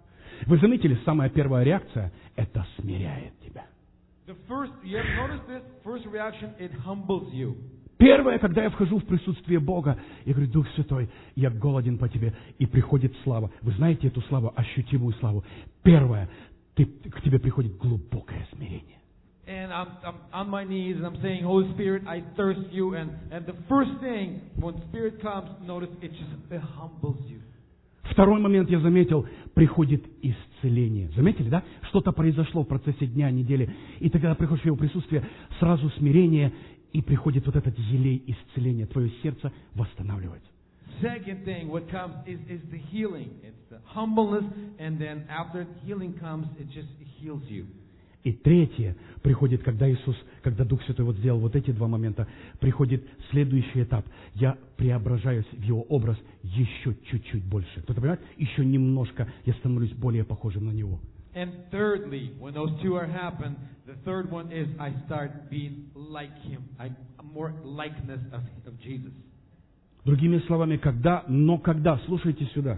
Вы заметили, самая первая реакция – это смиряет тебя. The first, you have noticed this first reaction, it humbles you. Первое, когда я вхожу в присутствие Бога, я говорю: Дух Святой, я голоден по Тебе, и приходит слава. Вы знаете эту славу, ощутимую славу. Первое, ты, к Тебе приходит глубокое смирение. And I'm, I'm on my knees and I'm saying, Holy Spirit, I thirst you. And, and the first thing, when Spirit comes, notice it just it humbles you. Второй момент я заметил, приходит исцеление. Заметили, да? Что-то произошло в процессе дня, недели. И тогда приходишь в Его присутствие, сразу смирение, и приходит вот этот елей исцеления. Твое сердце восстанавливается. Second thing, what comes is, is the healing. It's the humbleness, and then after healing comes, it just it heals you. И третье, приходит, когда Иисус, когда Дух Святой вот сделал вот эти два момента, приходит следующий этап. Я преображаюсь в Его образ еще чуть-чуть больше. Кто-то понимает? Еще немножко я становлюсь более похожим на Него. And thirdly, when those two are happen, the third one is I start being like Him. I'm more likeness of, of Jesus. Другими словами, когда, но когда, слушайте сюда,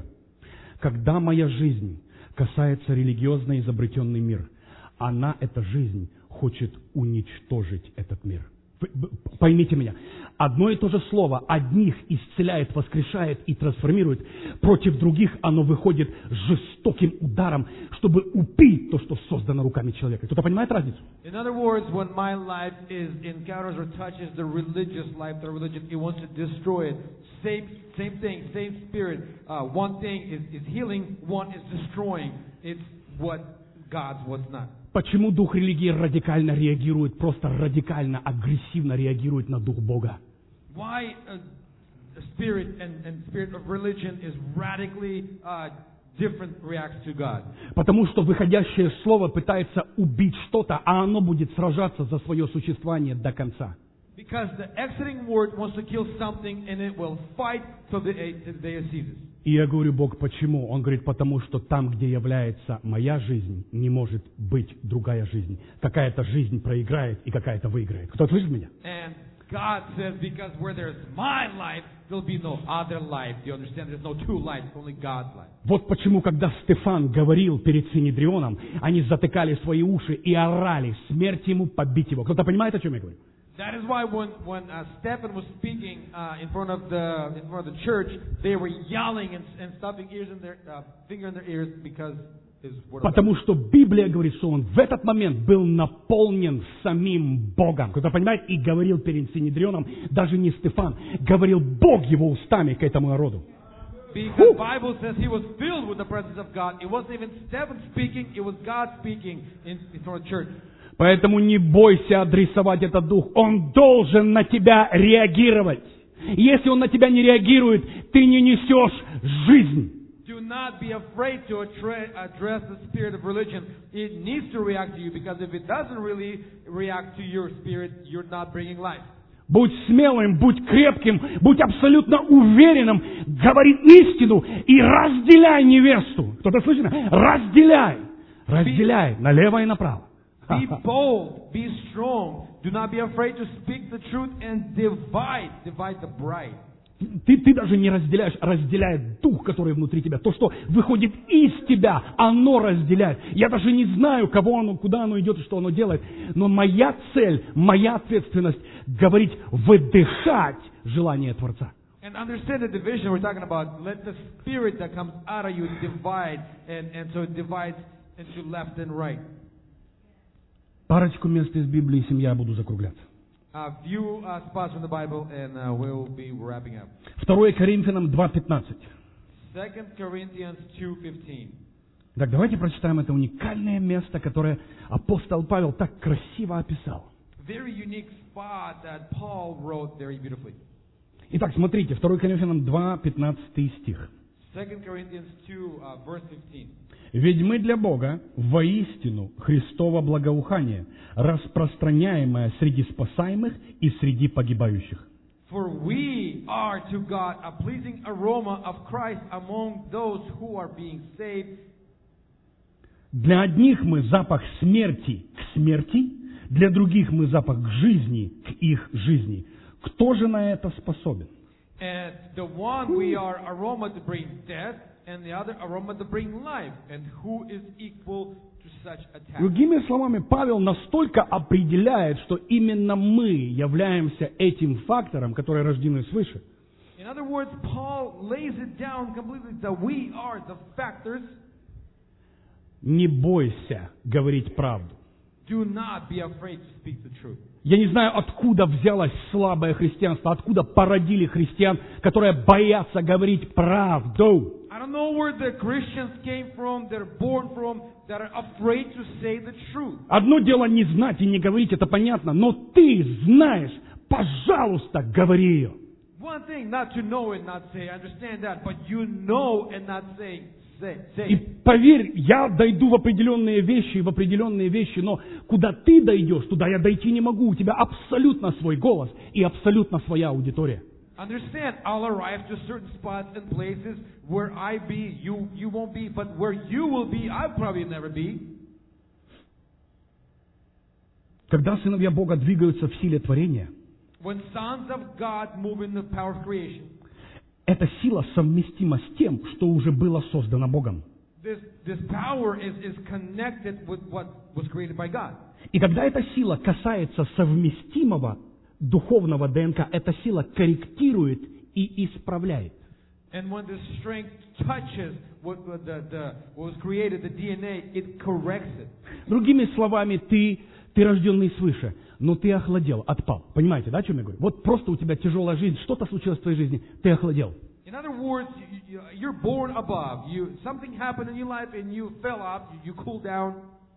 когда моя жизнь касается религиозно изобретенный мир, она, эта жизнь, хочет уничтожить этот мир. Поймите меня. Одно и то же слово одних исцеляет, воскрешает и трансформирует. Против других оно выходит жестоким ударом, чтобы убить то, что создано руками человека. Кто-то понимает разницу? In other words, when my life is encounters or touches the religious life, the religion, it wants to destroy it. Same, same thing, same spirit. Uh, one thing is, is healing, one is destroying. It's what God's, what's not. Почему дух религии радикально реагирует, просто радикально, агрессивно реагирует на дух Бога? Why uh, the spirit and, and spirit of religion is radically uh, different reacts to God? Потому что выходящее слово пытается убить что-то, а оно будет сражаться за свое существование до конца. Because the exiting word wants to kill something and it will fight till the, till the day it ceases. И я говорю: Бог, почему? Он говорит: потому что там, где является моя жизнь, не может быть другая жизнь. Какая-то жизнь проиграет и какая-то выиграет. Кто слышит меня? And God says, because where there's my life, there'll be no other life. Do you understand? There's no two lives, only God's life. Вот почему, когда Стефан говорил перед Синедрионом, они затыкали свои уши и орали: смерть ему, побить его. Кто-то понимает, о чем я говорю? That is why when when uh, Stephen was speaking uh, in front of the in front of the church, they were yelling and, and stuffing ears in their uh, finger in their ears because his word. Потому что Библия говорит, что он в этот момент был наполнен самим Богом. Кто-то понимает? И говорил перед Синедрионом, даже не Стефан, говорил Бог его устами к этому народу. Because the Bible says he was filled with the presence of God. It wasn't even Stephen speaking; it was God speaking in, in front of the church. Поэтому не бойся адресовать этот дух. Он должен на тебя реагировать. Если он на тебя не реагирует, ты не несешь жизнь. Do not be afraid to address the spirit of religion. It needs to react to you, because if it doesn't really react to your spirit, you're not bringing life. Будь смелым, будь крепким, будь абсолютно уверенным, говори истину и разделяй невесту. Кто-то слышит? Разделяй. Разделяй налево и направо. Be bold, be strong. Do not be afraid to speak the truth and divide, divide the bride. Ты, ты даже не разделяешь, разделяет дух, который внутри тебя. То, что выходит из тебя, оно разделяет. Я даже не знаю, кого оно, куда оно идет и что оно делает. Но моя цель, моя ответственность говорить, выдыхать желание Творца. And understand the division we're talking about. Let the spirit that comes out of you divide, and, and so it divides into left and right. Парочку мест из Библии, семья, буду закругляться. A few uh, spots from the Bible, and uh, we'll be wrapping up. второе Коринфянам два пятнадцать. Second Corinthians two fifteen. Так, давайте прочитаем это уникальное место, которое апостол Павел так красиво описал. Very unique spot that Paul wrote very beautifully. Итак, смотрите, второе Коринфянам два пятнадцатый стих. Second Corinthians two, uh, verse fifteen. Ведь мы для Бога воистину Христово благоухание, распространяемое среди спасаемых и среди погибающих. For we are to God a pleasing aroma of Christ among those who are being saved. Для одних мы запах смерти к смерти, для других мы запах к жизни к их жизни. Кто же на это способен? And the one we are aroma to bring death, and the other aroma to bring life. And who is equal to such a task? Другими словами, Павел настолько определяет, что именно мы являемся этим фактором, который рождены свыше. In other words, Paul lays it down completely that we are the factors. Не бойся говорить правду. Do not be afraid to speak the truth. Я не знаю, откуда взялось слабое христианство, откуда породили христиан, которые боятся говорить правду. I don't know where the Christians came from, they're born from, that are afraid to say the truth. Одно дело не знать и не говорить, это понятно, но ты знаешь, пожалуйста, говори ее. One thing, not to know and not say, I understand that, but you know and not say, say, say. И поверь, я дойду в определенные вещи, в определенные вещи, но куда ты дойдешь, туда я дойти не могу. У тебя абсолютно свой голос и абсолютно своя аудитория. Understand, I'll arrive to certain spots and places where I be, you, you won't be, but where you will be, I'll probably never be. Когда сыновья Бога двигаются в силе творения, When sons of God move in the power of creation, эта сила совместима с тем, что уже было создано Богом. this, this power is, is connected with what was created by God. И когда эта сила касается совместимого духовного ДНК, эта сила корректирует и исправляет. And when the strength touches what, what, the, the, what was created, the ди эн эй, it corrects it. Другими словами, ты, ты рожденный свыше, но ты охладел, отпал. Понимаете, да, о чем я говорю? Вот просто у тебя тяжелая жизнь, что-то случилось в твоей жизни, ты охладел. In other words, you, you, you're born above. You, something happened in your life and you fell off, you, you cooled down.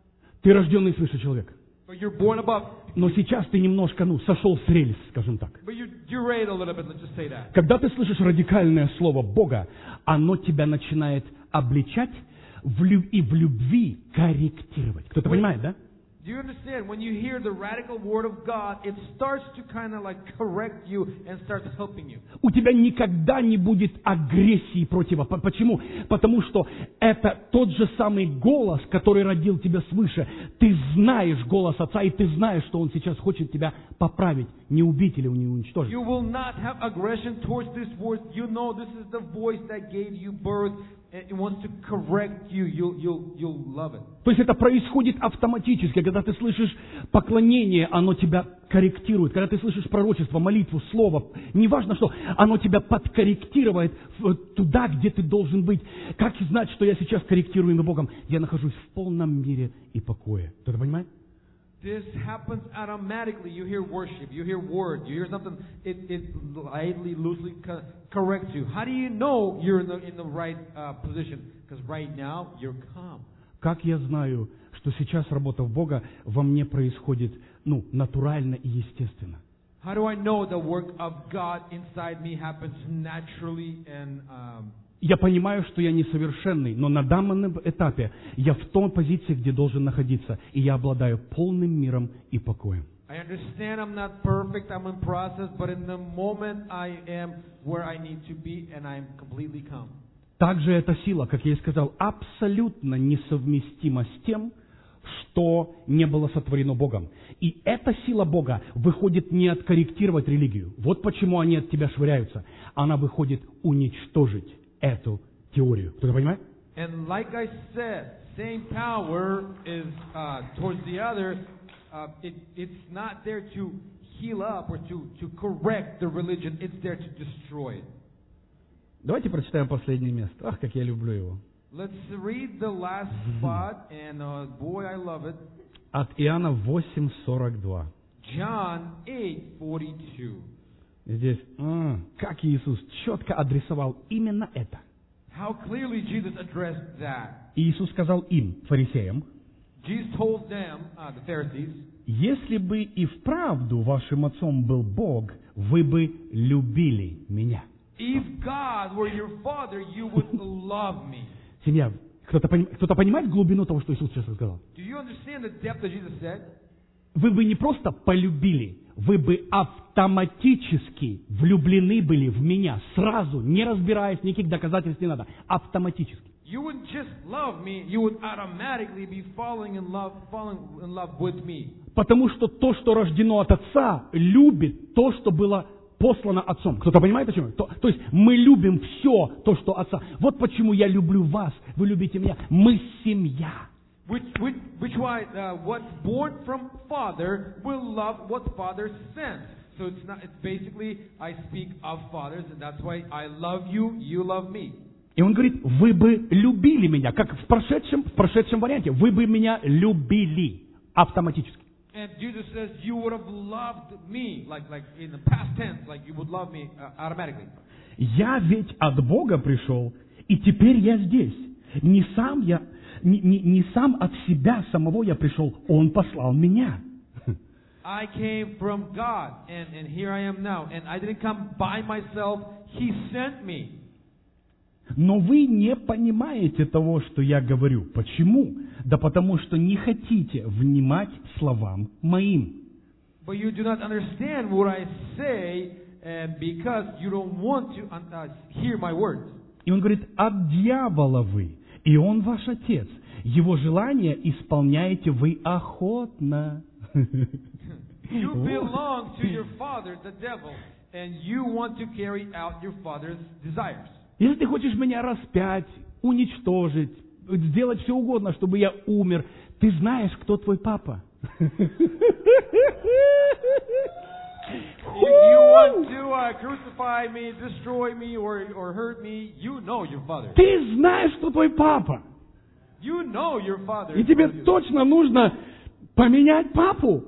Ты рожденный свыше человек. But you're born above. Но сейчас ты немножко, ну, сошел с рельс, скажем так. But you derailed a little bit, let's just say that. Когда ты слышишь радикальное слово Бога, оно тебя начинает обличать в лю- и в любви корректировать. Кто-то понимает, да? Do you understand? When you hear the radical word of God, it starts to kind of like correct you and starts helping you. У тебя никогда не будет агрессии против. Почему? Потому что это тот же самый голос, который родил тебя свыше. Ты знаешь голос Отца, и ты знаешь, что Он сейчас хочет тебя поправить, не убить или не уничтожить. You will not have aggression towards this word. You know this is the voice that gave you birth. It wants to correct you. You'll, you'll, you'll love it. То есть это происходит автоматически. Когда ты слышишь поклонение, оно тебя корректирует. Когда ты слышишь пророчество, молитву, слово, неважно что, оно тебя подкорректирует туда, где ты должен быть. Как знать, что я сейчас корректируемый Богом? Я нахожусь в полном мире и покое. Кто-то понимает? This happens automatically. You hear worship, you hear word, you hear something, it, it lightly, loosely co- corrects you. How do you know you're in the, in the right uh, position? Because right now, you're calm. Как я знаю, что сейчас работа в Бога во мне происходит, ну, натурально и естественно? How do I know the work of God inside me happens naturally and um, Я понимаю, что я несовершенный, но на данном этапе я в той позиции, где должен находиться, и я обладаю полным миром и покоем. I understand I'm not perfect, I'm in process, but in the moment I am where I need to be and I'm completely calm. Также эта сила, как я и сказал, абсолютно несовместима с тем, что не было сотворено Богом. И эта сила Бога выходит не откорректировать религию. Вот почему они от тебя швыряются. Она выходит уничтожить эту теорию. Кто-то понимает? And like I said, same power is uh, towards the other. Uh, it, it's not there to heal up or to, to correct the religion. It's there to destroy it. Давайте прочитаем последнее место. Ах, как я люблю его. Let's read the last spot, and uh, boy, I love it. От Иоанна восемь сорок два. John eight forty-two. Здесь, м, как Иисус четко адресовал именно это. How clearly Jesus addressed that. Иисус сказал им, фарисеям, Jesus told them, uh, the Pharisees, если бы и вправду вашим отцом был Бог, вы бы любили меня. if God were your father, you would love me. Семья, кто-то, поним, кто-то понимает глубину того, что Иисус сейчас сказал? Do you understand the depth that Jesus said? Вы бы не просто полюбили, вы бы автоматически влюблены были в меня, сразу, не разбираясь, никаких доказательств не надо, автоматически. You wouldn't just love me, you would automatically be falling in love, falling in love with me. Потому что то, что рождено от Отца, любит то, что было послано Отцом. Кто-то понимает, о чем? То, то есть мы любим все то, что Отца. Вот почему я люблю вас, вы любите меня. Мы семья. Which, which, which why uh, what's born from Father will love what Father sent. So it's not. It's basically I speak of fathers, and that's why I love you. You love me. И он говорит, вы бы любили меня, как в прошедшем, в прошедшем варианте. Вы бы меня любили автоматически. And Jesus says you would have loved me, like like in the past tense, like you would love me uh, automatically. Я ведь от Бога пришел, и теперь я здесь. Не сам я, не, не, не сам от себя самого я пришел, Он послал меня. I came from God, and, and here I am now. And I didn't come by myself, He sent me. Но вы не понимаете того, что я говорю. Почему? Да потому что не хотите внимать словам моим. But you do not understand what I say, and because you don't want to uh, hear my words. И он говорит, от дьявола вы, и он ваш отец. Его желания исполняете вы охотно. You belong to your father, the devil, and you want to carry out your father's desires. Если ты хочешь меня распять, уничтожить, сделать все угодно, чтобы я умер, ты знаешь, кто твой папа. If you want to uh, crucify me, destroy me, or, or hurt me, you know your father. Ты знаешь, кто твой папа. You know your father. И тебе точно нужно поменять папу.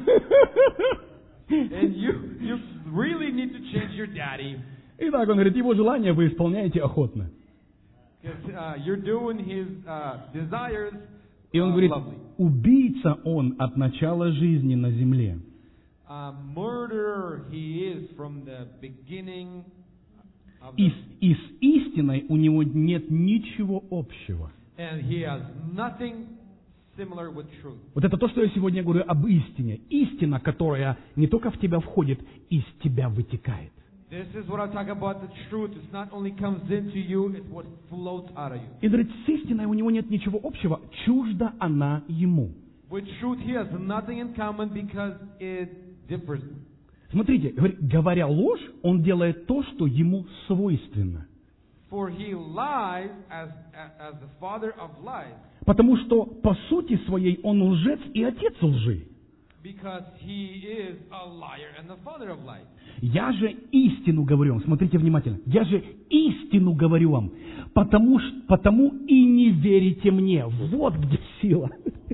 And you, you really need to change your daddy. Итак, он говорит, его желания вы исполняете охотно. Because uh, you're doing his uh, desires. И он uh, говорит, lovely. убийца он от начала жизни на земле. Uh, murderer he is from the beginning of И, the, и с истиной у него нет ничего общего. and he has nothing similar with truth. Вот это то, что я сегодня говорю об истине. Истина, которая не только в тебя входит, из тебя вытекает. This is what I talk about, the truth. It's not only comes into you, it's what floats out of you. И говорит, с истиной у него нет ничего общего, чужда она ему. With truth, he has nothing in common because it differs. Смотрите, говорит, говоря ложь, он делает то, что ему свойственно. For he lies as, as the father of lies. Потому что по сути своей он лжец и отец лжи. Because he is a liar and the father of lies. Я же истину говорю вам, смотрите внимательно, я же истину говорю вам, потому, ш- потому и не верите мне. Вот где сила.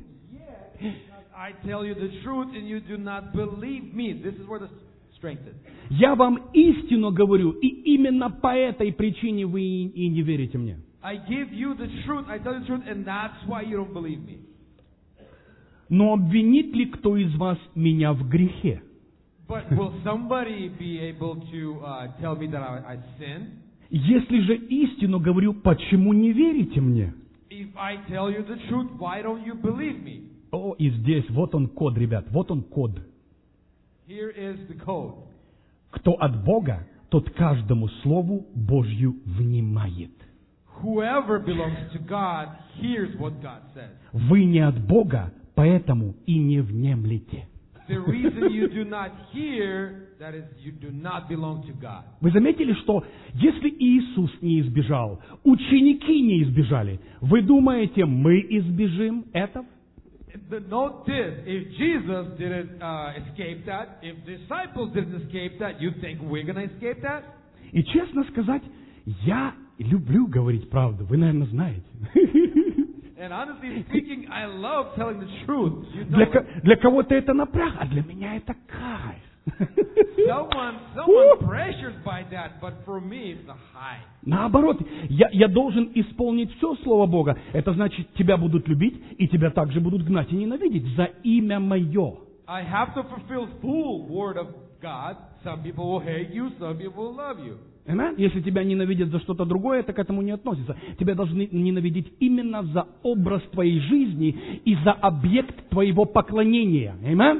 I tell you the truth and you do not believe me. This is where the strength is. Я вам истину говорю, и именно по этой причине вы и, и не верите мне. I give you the truth, I tell you the truth, and that's why you don't believe me. Но обвинит ли кто из вас меня в грехе? But will somebody be able to uh, tell me that I, I sinned? Если же истину говорю, почему не верите мне? If I tell you the truth, why don't you believe me? О, и здесь, вот он код, ребят, вот он код. Here is the code. Кто от Бога, тот каждому слову Божью внимает. Whoever belongs to God hears what God says. Вы не от Бога, поэтому и не внемлете. The reason you do not hear, that is, you do not belong to God. Вы заметили, что если Иисус не избежал, ученики не избежали, вы думаете, мы избежим этого? The, note this, if Jesus didn't uh, escape that, if disciples didn't escape that, you think we're going to escape that? И честно сказать, я люблю говорить правду, вы, наверное, знаете. And honestly speaking, I love telling the truth. You know Для, it. ко- для кого-то это напряг, а для меня это кайф. Someone, someone pressured by that, but for me it's a high. Наоборот, я, я должен исполнить все Слово Бога. Это значит, тебя будут любить, и тебя также будут гнать и ненавидеть за имя Мое. I have to fulfill full word of God. Some people will hate you, some people will love you. Amen? Если тебя ненавидят за что-то другое, это к этому не относится. Тебя должны ненавидеть именно за образ твоей жизни и за объект твоего поклонения. Amen? If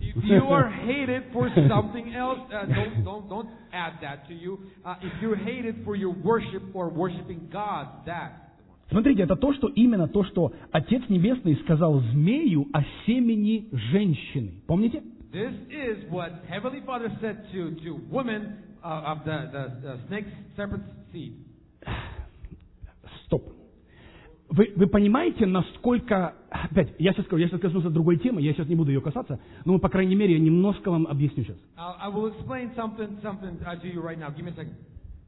If you are hated for something else, uh, don't, don't, don't add that to you. Uh, if you're hated for your worship or worshiping God, that. Смотрите, это то, что именно то, что Отец Небесный сказал змею о семени женщины. Помните? This is what Heavenly Father said to, to women uh, of the, the, the snake serpent seed. Стоп. Вы, вы понимаете, насколько... Опять, я сейчас скажу, я сейчас коснусь другой темы, я сейчас не буду ее касаться, но, по крайней мере, я немножко вам объясню сейчас. I will explain something, something to you right now. Give me a second.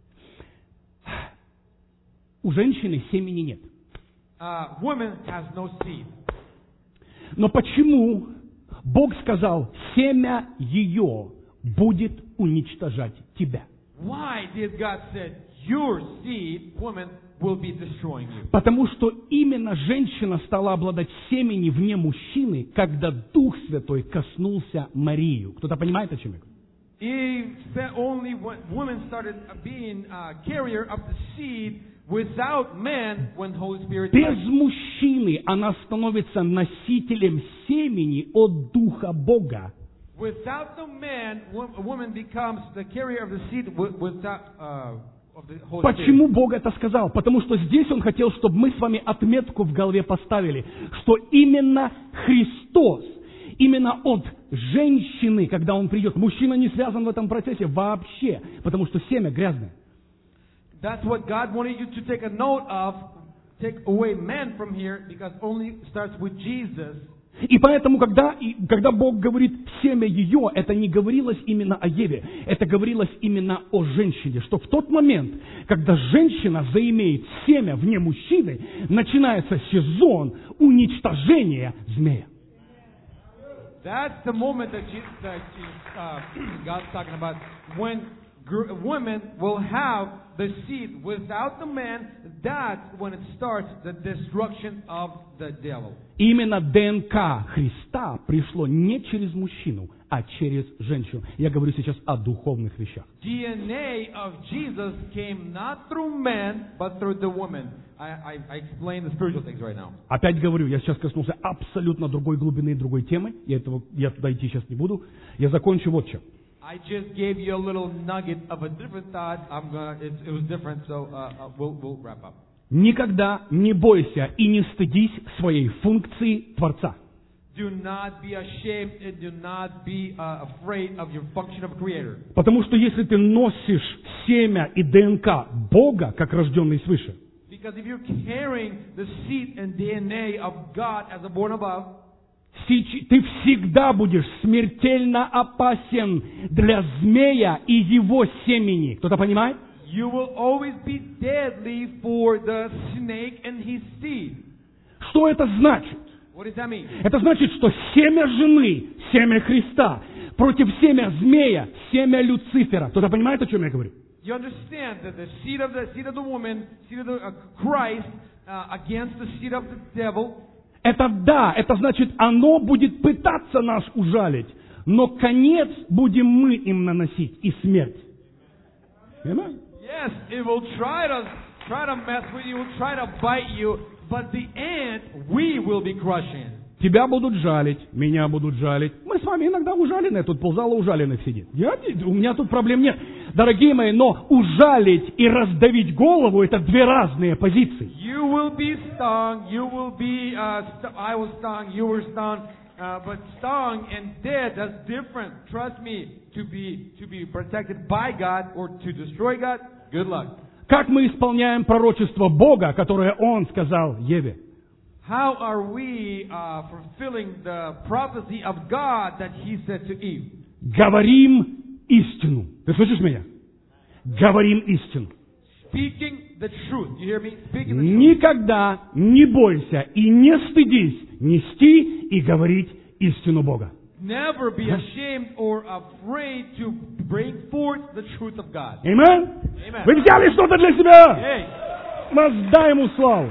У женщины семени нет. Uh, woman has no seed. Но почему Бог сказал, семя ее будет уничтожать тебя? Why did God say, your seed, woman, will be destroying you? Потому что именно женщина стала обладать семени вне мужчины, когда Дух Святой коснулся Марию. Кто-то понимает, о чем я говорю? If only woman started being a carrier of the seed without man when Holy Spirit. Без мужчины она становится носителем семени от Духа Бога. Without the man, a woman becomes the carrier of the seed without uh, of the Holy Spirit. Почему Бог это сказал? Потому что здесь Он хотел, чтобы мы с вами отметку в голове поставили, что именно Христос, именно от женщины, когда Он придет, мужчина не связан в этом процессе вообще, потому что семя грязное. That's what God wanted you to take a note of. Take away man from here, because only starts with Jesus. И поэтому, когда, когда Бог говорит «семя ее», это не говорилось именно о Еве, это говорилось именно о женщине, что в тот момент, когда женщина заимеет семя вне мужчины, начинается сезон уничтожения змея. That's the moment that, Jesus, that Jesus, uh, God's talking about. When gr- women will have the seed without the man, that's when it starts the destruction of the devil. Именно ДНК Христа пришло не через мужчину, а через женщину. Я говорю сейчас о духовных вещах. ди эн эй of Jesus came not through man, but through the woman. I, I, I explain the spiritual things right now. Опять говорю, я сейчас коснулся абсолютно другой глубины и другой темы. Я, этого, я туда идти сейчас не буду. Я закончу вот чем. I just gave you a little nugget of a different thought. I'm gonna, it, it was different, so uh, uh, we'll, we'll wrap up. Никогда не бойся и не стыдись своей функции Творца. Do not be ashamed and do not be uh, afraid of your function of creator. Потому что если ты носишь семя и ДНК Бога, как рожденный свыше, Because if you're carrying the seed and ди эн эй of God as a born above, ты всегда будешь смертельно опасен для змея и его семени. Кто-то понимает? you will always be deadly for the snake and his seed. Что это значит? What does that mean? Это значит, что семя жены, семя Христа, против семя змея, семя Люцифера. Кто-то понимает, о чем я говорю? You understand that the seed of the seed of the woman, seed of the uh, Christ, uh, against the seed of the devil. Это да, это значит, оно будет пытаться нас ужалить, но конец будем мы им наносить, и смерть. Понимаете? Yes, it will try to try to mess with you, will try to bite you, but the end we will be crushing. Тебя будут жалить, меня будут жалить. Мы с вами иногда ужалены, тут ползала ужаленных сидит. Я, у меня тут проблем нет. Дорогие мои, но ужалить и раздавить голову — это две разные позиции. You will be stung, you will be, uh, st- I was stung, you were stung, uh, but stung and dead, that's different. Trust me, to be, to be protected by God or to destroy God, good luck. Как мы исполняем пророчество Бога, которое Он сказал Еве? How are we uh, fulfilling the prophecy of God that He said to Eve? Говорим истину. Ты слышишь меня? Говорим истину. Speaking the truth. You hear me? Speaking the truth. Никогда не бойся и не стыдись нести и говорить истину Бога. Never be ashamed or afraid to bring forth the truth of God. Amen? Amen. Вы взяли что-то для себя? Hey. Воздай Ему славу.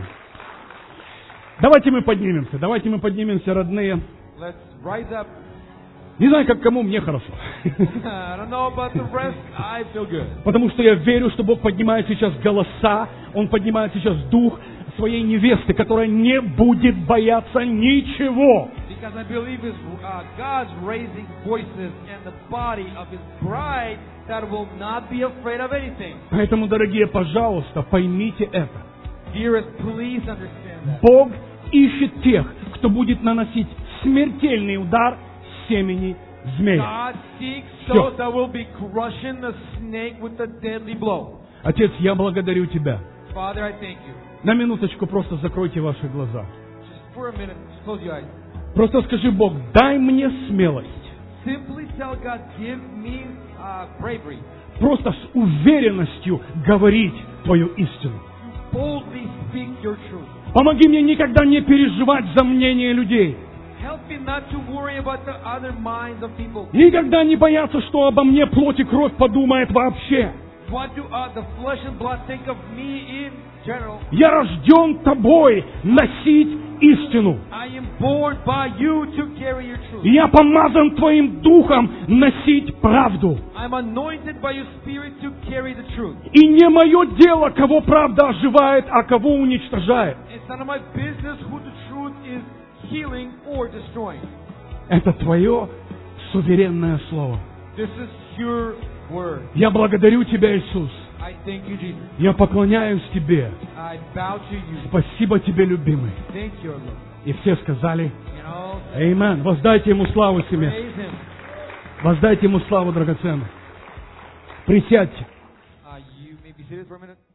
Давайте мы поднимемся. Давайте мы поднимемся, родные. Let's rise up. Не знаю, как кому, мне хорошо. I don't know about the rest. I feel good. Потому что я верю, что Бог поднимает сейчас голоса, Он поднимает сейчас дух своей невесты, которая не будет бояться ничего. Because I believe is uh, God's raising voices in the body of His bride that will not be afraid of anything. Поэтому, дорогие, пожалуйста, поймите это. Dearest, please understand that. Бог ищет тех, кто будет наносить смертельный удар семени змея. God seeks those that will be crushing the snake with the deadly blow. Отец, я благодарю Тебя. Father, I thank you. На минуточку просто закройте ваши глаза. Just for a minute, just close your eyes. Просто скажи: Бог, дай мне смелость. Simply tell God, give me uh, bravery. Просто с уверенностью говорить Твою истину. Boldly speak your truth. Помоги мне никогда не переживать за мнение людей. Help me not to worry about the other minds of people. Никогда не бояться, что обо мне плоть и кровь подумает вообще. What do uh, the flesh and blood think of me in general? Я рожден Тобой носить истину. I am born by you to carry your truth. Я помазан Твоим Духом носить правду. I'm anointed by your Spirit to carry the truth. И не мое дело, кого правда оживает, а кого уничтожает. It's none of my business who the truth is healing or destroying. Это Твое суверенное Слово. This is your word. Я благодарю Тебя, Иисус. I thank you, Jesus. Я поклоняюсь Тебе. I bow to you. Спасибо Тебе, любимый. Thank you, Lord. И все сказали: You know, Аминь. Воздайте Ему славу, семья. praise Him. Воздайте Ему славу, драгоценный. Присядьте. Uh, you may be seated for a minute.